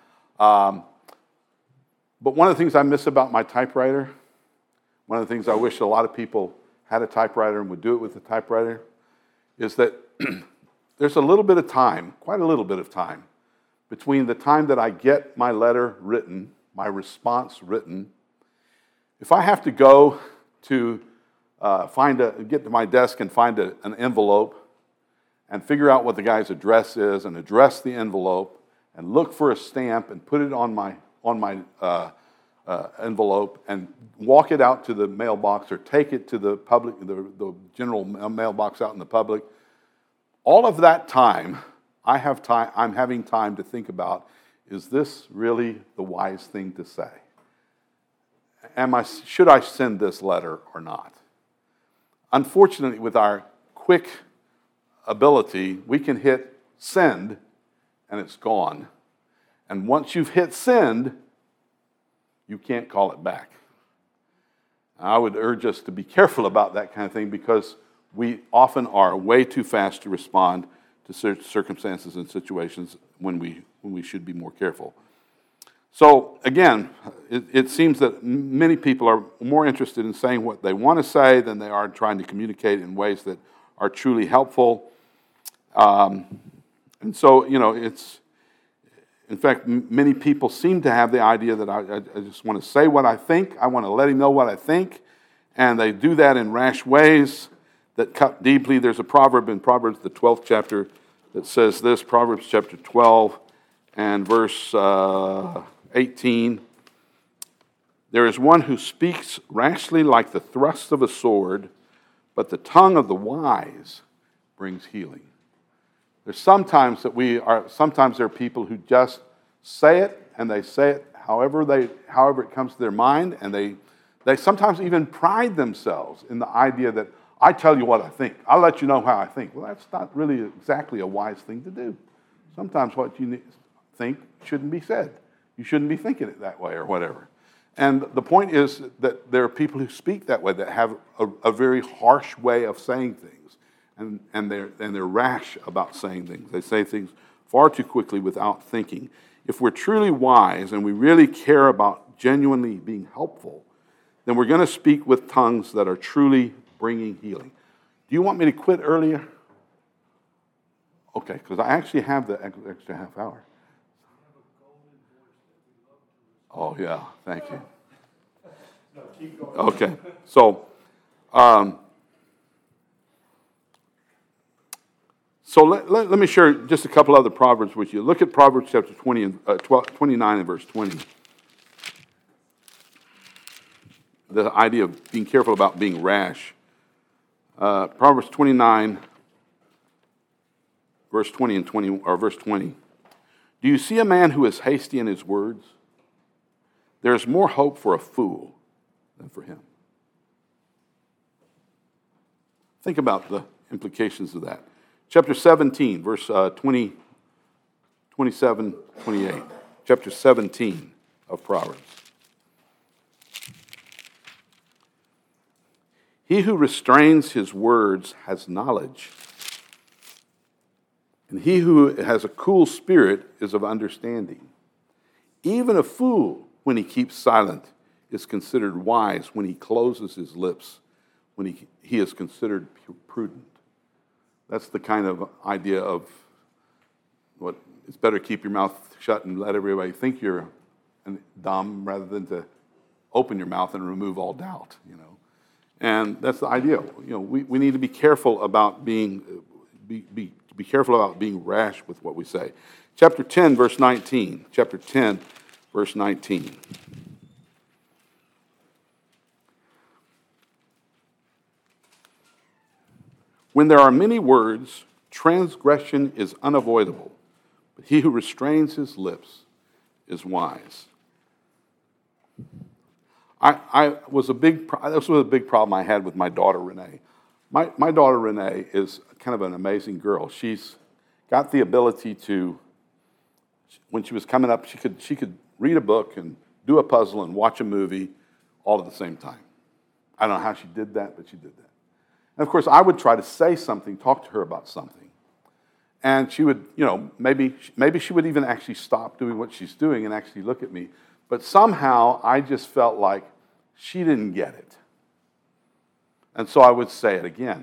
But one of the things I miss about my typewriter, one of the things I wish a lot of people had a typewriter and would do it with a typewriter, is that there's a little bit of time, quite a little bit of time, between the time that I get my letter written, my response written. If I have to go to get to my desk and find an envelope and figure out what the guy's address is and address the envelope and look for a stamp and put it on my envelope and walk it out to the mailbox or take it to the public, the general mailbox out in the public, all of that time, I'm having time to think about, is this really the wise thing to say? Should I send this letter or not? Unfortunately, with our quick ability, we can hit send and it's gone. And once you've hit send, you can't call it back. I would urge us to be careful about that kind of thing, because we often are way too fast to respond to circumstances and situations when we should be more careful. So again, it seems that many people are more interested in saying what they want to say than they are trying to communicate in ways that are truly helpful. And so, in fact, many people seem to have the idea that I just want to say what I think. I want to let him know what I think. And they do that in rash ways that cut deeply. There's a proverb in Proverbs, the 12th chapter, that says this, Proverbs chapter 12 and verse 18. There is one who speaks rashly like the thrust of a sword, but the tongue of the wise brings healing. There's sometimes there are people who just say it, and they say it however it comes to their mind, and they sometimes even pride themselves in the idea that I tell you what I think. I'll let you know how I think. Well, that's not really exactly a wise thing to do. Sometimes what you think shouldn't be said. You shouldn't be thinking it that way or whatever. And the point is that there are people who speak that way, that have a very harsh way of saying things. And they're rash about saying things. They say things far too quickly without thinking. If we're truly wise and we really care about genuinely being helpful, then we're going to speak with tongues that are truly bringing healing. Do you want me to quit earlier? Okay, because I actually have the extra half hour. Oh, yeah, thank you. No, keep going. Okay, so let me share just a couple other Proverbs with you. Look at Proverbs chapter 29 and verse 20. The idea of being careful about being rash. Proverbs 29, verse 20 and 20, or verse 20. Do you see a man who is hasty in his words? There is more hope for a fool than for him. Think about the implications of that. Chapter 17, verse 20, 27, 28. Chapter 17 of Proverbs. He who restrains his words has knowledge, and he who has a cool spirit is of understanding. Even a fool, when he keeps silent, is considered wise. When he closes his lips, when he is considered prudent. That's the kind of idea of what it's better to keep your mouth shut and let everybody think you're dumb rather than to open your mouth and remove all doubt, And that's the idea. We need to be careful about being careful about being rash with what we say. Chapter 10, verse 19. Chapter 10, verse 19. When there are many words, transgression is unavoidable, but he who restrains his lips is wise. This was a big problem I had with my daughter Renee. My daughter Renee is kind of an amazing girl. She's got the ability to, when she was coming up, she could read a book and do a puzzle and watch a movie all at the same time. I don't know how she did that, but she did that. And of course, I would try to say something, talk to her about something. And she would, maybe she would even actually stop doing what she's doing and actually look at me. But somehow I just felt like she didn't get it. And so I would say it again.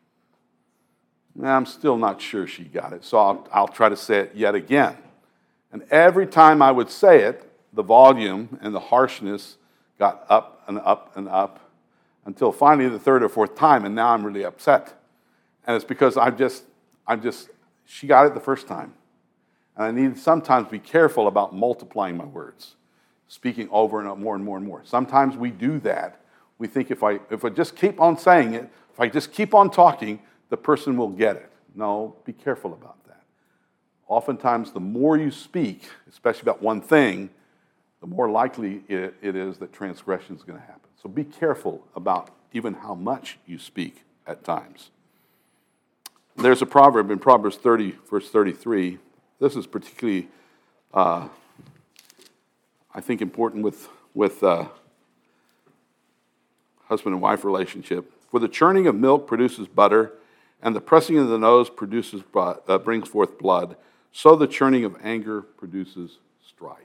I'm still not sure she got it, so I'll try to say it yet again. And every time I would say it, the volume and the harshness got up and up and up until finally the third or fourth time, and now I'm really upset. And it's because she got it the first time. And I need to sometimes be careful about multiplying my words, speaking over and more and more and more. Sometimes we do that. We think if I just keep on saying it, if I just keep on talking, the person will get it. No, be careful about that. Oftentimes, the more you speak, especially about one thing, the more likely it is that transgression is going to happen. So be careful about even how much you speak at times. There's a proverb in Proverbs 30, verse 33. This is particularly, I think, important with husband and wife relationship. For the churning of milk produces butter, and the pressing of the nose brings forth blood. So the churning of anger produces strife.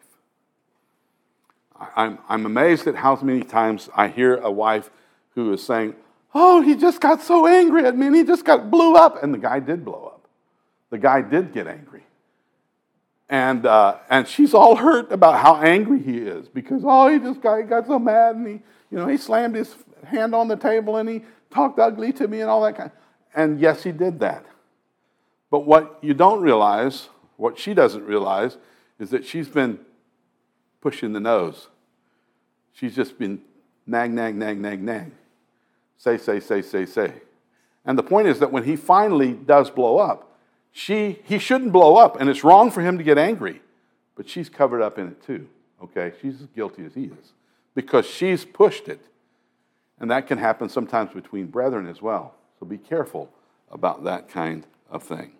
I'm amazed at how many times I hear a wife who is saying, "Oh, he just got so angry at me, and he just blew up," and the guy did blow up. The guy did get angry, and she's all hurt about how angry he is because he got so mad, and he slammed his hand on the table and he talked ugly to me and all that kind. And yes, he did that. But what you don't realize, what she doesn't realize, is that she's been pushing the nose. She's just been nag, nag, nag, nag, nag. Say, say, say, say, say. And the point is that when he finally does blow up, he shouldn't blow up, and it's wrong for him to get angry. But she's covered up in it too, okay? She's as guilty as he is because she's pushed it. And that can happen sometimes between brethren as well. So be careful about that kind of thing.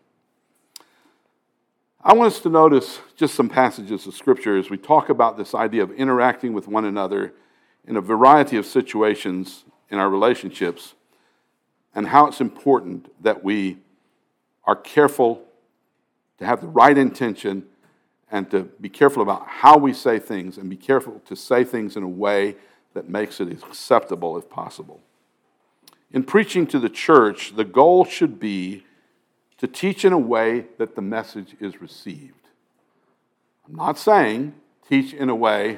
I want us to notice just some passages of Scripture as we talk about this idea of interacting with one another in a variety of situations in our relationships, and how it's important that we are careful to have the right intention and to be careful about how we say things, and be careful to say things in a way that makes it acceptable if possible. In preaching to the church, the goal should be to teach in a way that the message is received. I'm not saying teach in a way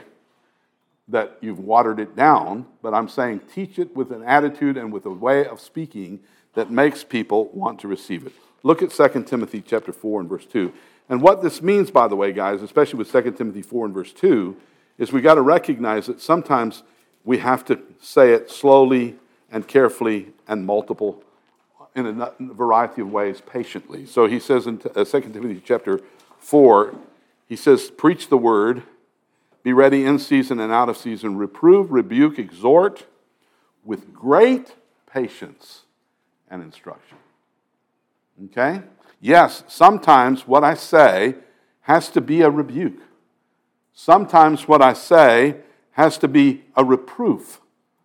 that you've watered it down, but I'm saying teach it with an attitude and with a way of speaking that makes people want to receive it. Look at 2 Timothy chapter 4 and verse 2. And what this means, by the way, guys, especially with 2 Timothy 4 and verse 2, is we got to recognize that sometimes we have to say it slowly and carefully and multiple in a variety of ways, patiently. So he says in 2 Timothy chapter 4, he says, preach the word, be ready in season and out of season, reprove, rebuke, exhort with great patience and instruction. Okay? Yes, sometimes what I say has to be a rebuke. Sometimes what I say has to be a reproof.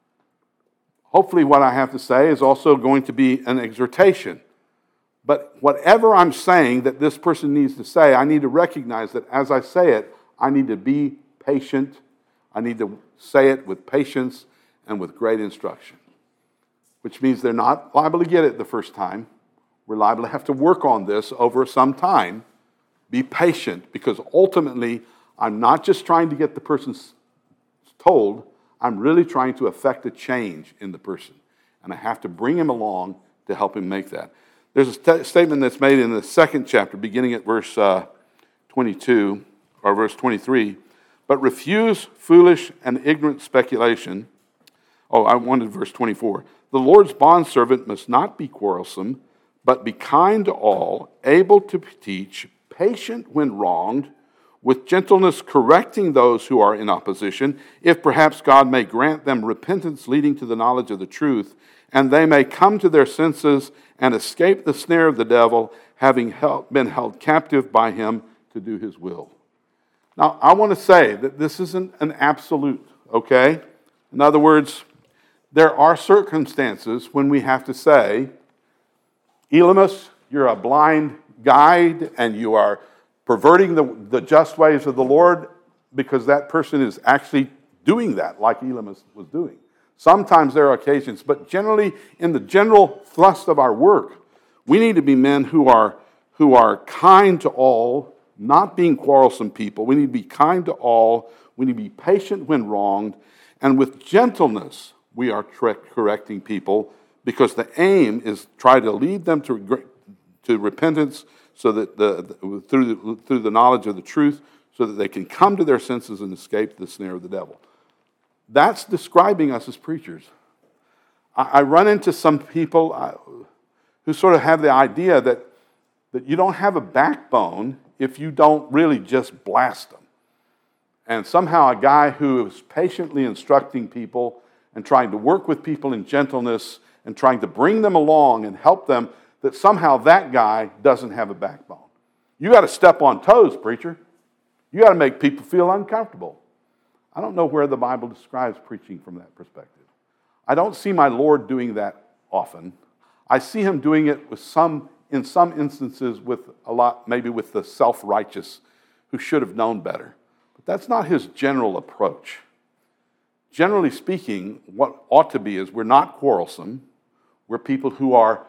Hopefully what I have to say is also going to be an exhortation. But whatever I'm saying that this person needs to say, I need to recognize that as I say it, I need to be patient. I need to say it with patience and with great instruction. Which means they're not liable to get it the first time. We're liable to have to work on this over some time. Be patient, because ultimately, I'm not just trying to get the person told, I'm really trying to affect a change in the person. And I have to bring him along to help him make that. There's a statement that's made in the second chapter, beginning at verse 22, or verse 23. But refuse foolish and ignorant speculation. Oh, I wanted verse 24. The Lord's bondservant must not be quarrelsome, but be kind to all, able to teach, patient when wronged, with gentleness correcting those who are in opposition, if perhaps God may grant them repentance leading to the knowledge of the truth, and they may come to their senses and escape the snare of the devil, having been held captive by him to do his will. Now, I want to say that this isn't an absolute, okay? In other words, there are circumstances when we have to say, Elymas, you're a blind guide, and you are perverting the just ways of the Lord, because that person is actually doing that, like Elymas was doing. Sometimes there are occasions, but generally, in the general thrust of our work, we need to be men who are kind to all, not being quarrelsome people. We need to be kind to all. We need to be patient when wronged, and with gentleness, we are correcting people, because the aim is try to lead them to repentance, so that through the knowledge of the truth, so that they can come to their senses and escape the snare of the devil. That's describing us as preachers. I run into some people who sort of have the idea that you don't have a backbone if you don't really just blast them. And somehow a guy who is patiently instructing people and trying to work with people in gentleness and trying to bring them along and help them, that somehow that guy doesn't have a backbone. You got to step on toes, preacher. You got to make people feel uncomfortable. I don't know where the Bible describes preaching from that perspective. I don't see my Lord doing that often. I see him doing it in some instances with a lot, maybe with the self-righteous who should have known better. But that's not his general approach. Generally speaking, what ought to be is we're not quarrelsome. We're people who are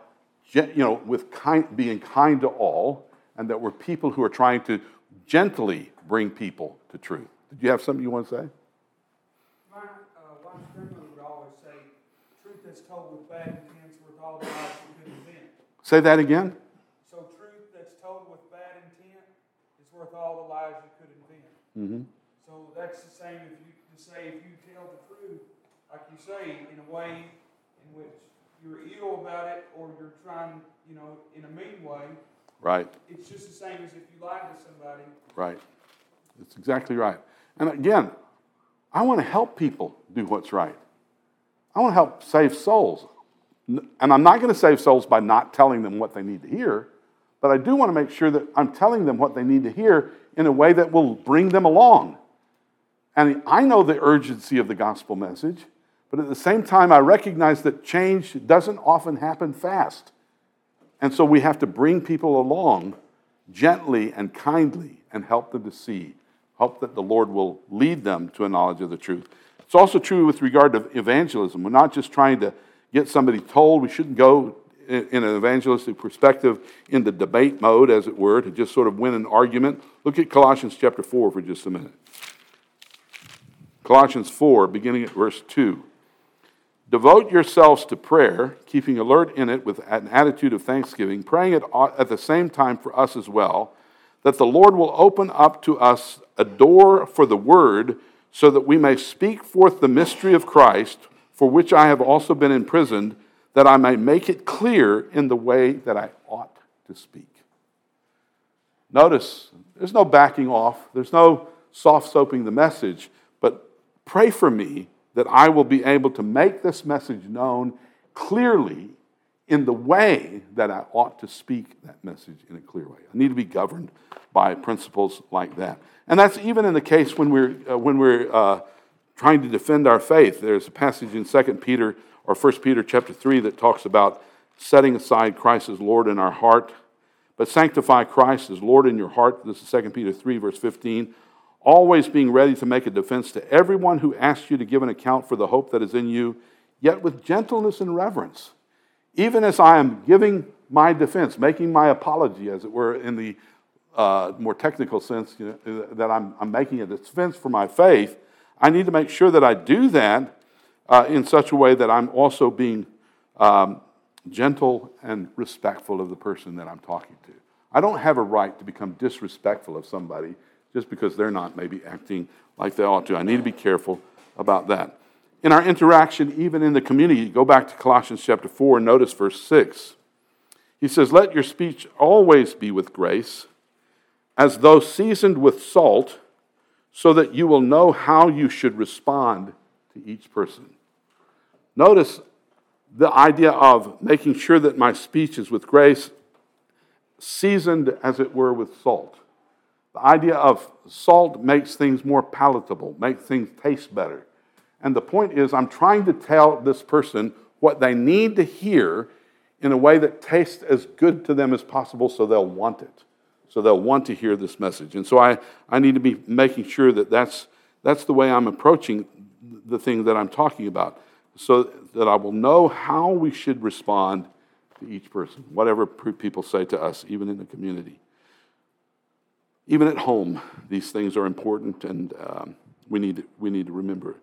being kind to all, and that we're people who are trying to gently bring people to truth. Did you have something you want to say? My wife grandmother would always say, truth that's told with bad intent's worth all the lies you could invent. Say that again. So truth that's told with bad intent is worth all the lies you could invent. Mm-hmm. So that's the same if you tell the truth, like you say, in a way in which you're ill about it, or you're trying, in a mean way. Right. It's just the same as if you lied to somebody. Right. That's exactly right. And again, I want to help people do what's right. I want to help save souls. And I'm not going to save souls by not telling them what they need to hear, but I do want to make sure that I'm telling them what they need to hear in a way that will bring them along. And I know the urgency of the gospel message, but at the same time, I recognize that change doesn't often happen fast. And so we have to bring people along gently and kindly and help them to see, hope that the Lord will lead them to a knowledge of the truth. It's also true with regard to evangelism. We're not just trying to get somebody told. We shouldn't go in an evangelistic perspective in the debate mode, as it were, to just sort of win an argument. Look at Colossians chapter 4 for just a minute. Colossians 4, beginning at verse 2. Devote yourselves to prayer, keeping alert in it with an attitude of thanksgiving, praying at the same time for us as well, that the Lord will open up to us a door for the word, so that we may speak forth the mystery of Christ, for which I have also been imprisoned, that I may make it clear in the way that I ought to speak. Notice, there's no backing off. There's no soft-soaping the message, but pray for me that I will be able to make this message known clearly in the way that I ought to speak that message in a clear way. I need to be governed by principles like that. And that's even in the case when we're trying to defend our faith. There's a passage in 2 Peter or 1 Peter chapter 3 that talks about setting aside Christ as Lord in our heart, but sanctify Christ as Lord in your heart. This is 2 Peter 3, verse 15. Always being ready to make a defense to everyone who asks you to give an account for the hope that is in you, yet with gentleness and reverence. Even as I am giving my defense, making my apology, as it were, in the more technical sense, that I'm making a defense for my faith, I need to make sure that I do that in such a way that I'm also being gentle and respectful of the person that I'm talking to. I don't have a right to become disrespectful of somebody just because they're not maybe acting like they ought to. I need to be careful about that. In our interaction, even in the community, go back to Colossians chapter 4 and notice verse 6. He says, let your speech always be with grace, as though seasoned with salt, so that you will know how you should respond to each person. Notice the idea of making sure that my speech is with grace, seasoned, as it were, with salt. The idea of salt makes things more palatable, makes things taste better. And the point is, I'm trying to tell this person what they need to hear in a way that tastes as good to them as possible, so they'll want it. So they'll want to hear this message. And so I need to be making sure that that's the way I'm approaching the thing that I'm talking about, so that I will know how we should respond to each person, whatever people say to us, even in the community. Even at home, these things are important, and we need to remember.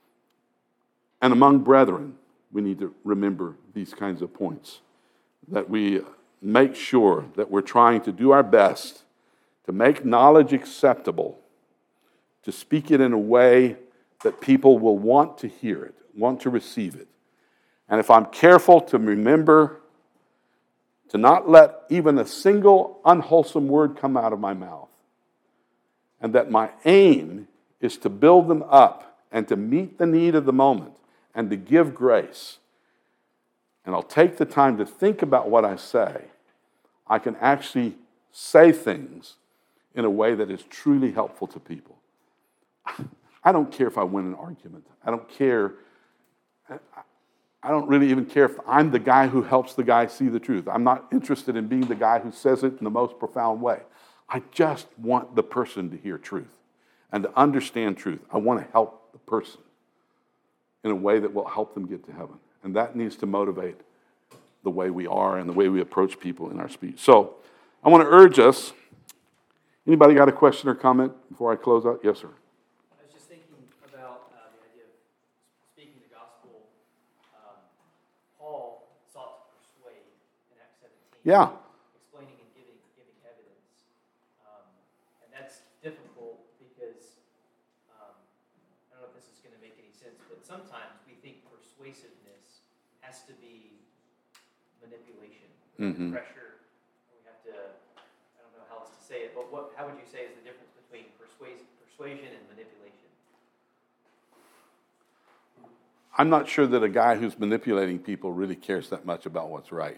And among brethren, we need to remember these kinds of points, that we make sure that we're trying to do our best to make knowledge acceptable, to speak it in a way that people will want to hear it, want to receive it. And if I'm careful to remember to not let even a single unwholesome word come out of my mouth, and that my aim is to build them up and to meet the need of the moment and to give grace, and I'll take the time to think about what I say, I can actually say things in a way that is truly helpful to people. I don't care if I win an argument. I don't care. I don't really even care if I'm the guy who helps the guy see the truth. I'm not interested in being the guy who says it in the most profound way. I just want the person to hear truth and to understand truth. I want to help the person in a way that will help them get to heaven. And that needs to motivate the way we are and the way we approach people in our speech. So I want to urge us. Anybody got a question or comment before I close out? Yes, sir. I was just thinking about the idea of speaking the gospel. Paul sought to persuade in Acts 17. Yeah. Explaining and giving evidence. And that's difficult because, I don't know if this is going to make any sense, but sometimes we think persuasiveness has to be manipulation, pressure. We have to, I don't know how else to say it, but how would you say is the difference between persuasion and manipulation? I'm not sure that a guy who's manipulating people really cares that much about what's right.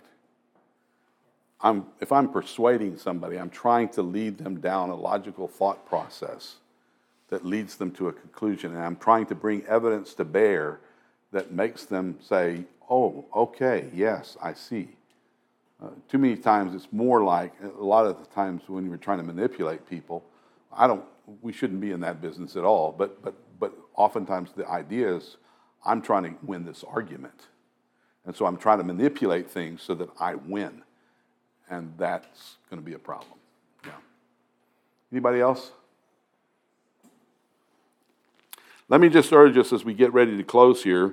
If I'm persuading somebody, I'm trying to lead them down a logical thought process that leads them to a conclusion, and I'm trying to bring evidence to bear that makes them say, oh, okay, yes, I see. Too many times it's more like, a lot of the times when you're trying to manipulate people, we shouldn't be in that business at all, but oftentimes the idea is, I'm trying to win this argument. And so I'm trying to manipulate things so that I win. And that's going to be a problem. Yeah. Anybody else? Let me just urge us as we get ready to close here.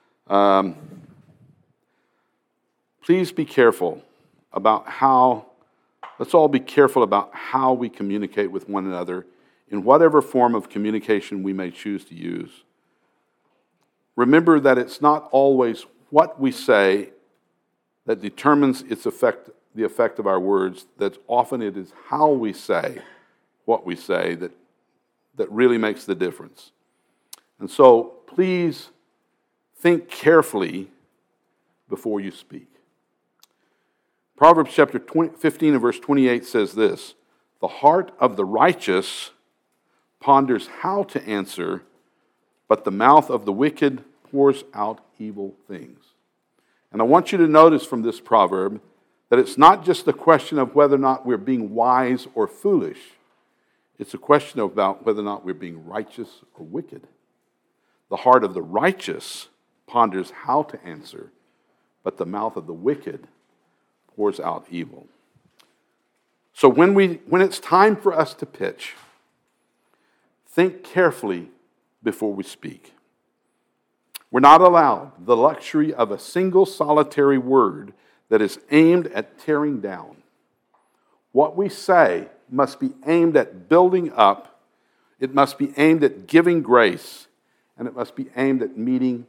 Please be careful about let's all be careful about how we communicate with one another in whatever form of communication we may choose to use. Remember that it's not always what we say that determines the effect of our words, that often it is how we say what we say that really makes the difference. And so please think carefully before you speak. Proverbs chapter 15 and verse 28 says this, "The heart of the righteous ponders how to answer, but the mouth of the wicked pours out evil things." And I want you to notice from this proverb that it's not just a question of whether or not we're being wise or foolish. It's a question about whether or not we're being righteous or wicked. The heart of the righteous ponders how to answer, but the mouth of the wicked pours out evil. So when it's time for us to pitch, think carefully before we speak. We're not allowed the luxury of a single solitary word that is aimed at tearing down. What we say must be aimed at building up, it must be aimed at giving grace, and it must be aimed at meeting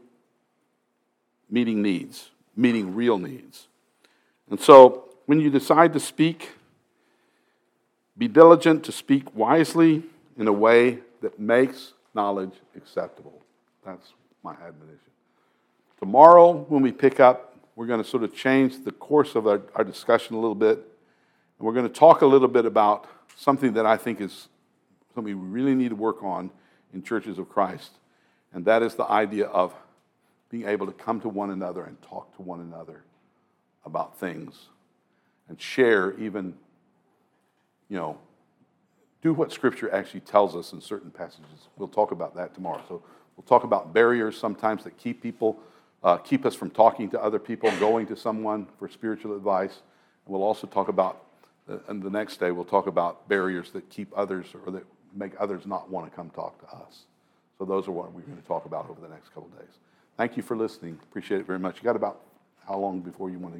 needs, meeting real needs. And so, when you decide to speak, be diligent to speak wisely in a way that makes knowledge acceptable. That's my admonition. Tomorrow, when we pick up, we're going to sort of change the course of our discussion a little bit. And we're going to talk a little bit about something that I think is something we really need to work on in churches of Christ. And that is the idea of being able to come to one another and talk to one another about things and share even, do what Scripture actually tells us in certain passages. We'll talk about that tomorrow. So we'll talk about barriers sometimes that keep us from talking to other people, going to someone for spiritual advice. And we'll also talk about, and the next day, we'll talk about barriers that keep others or that make others not want to come talk to us. So those are what we're going to talk about over the next couple of days. Thank you for listening. Appreciate it very much. You got about how long before you want to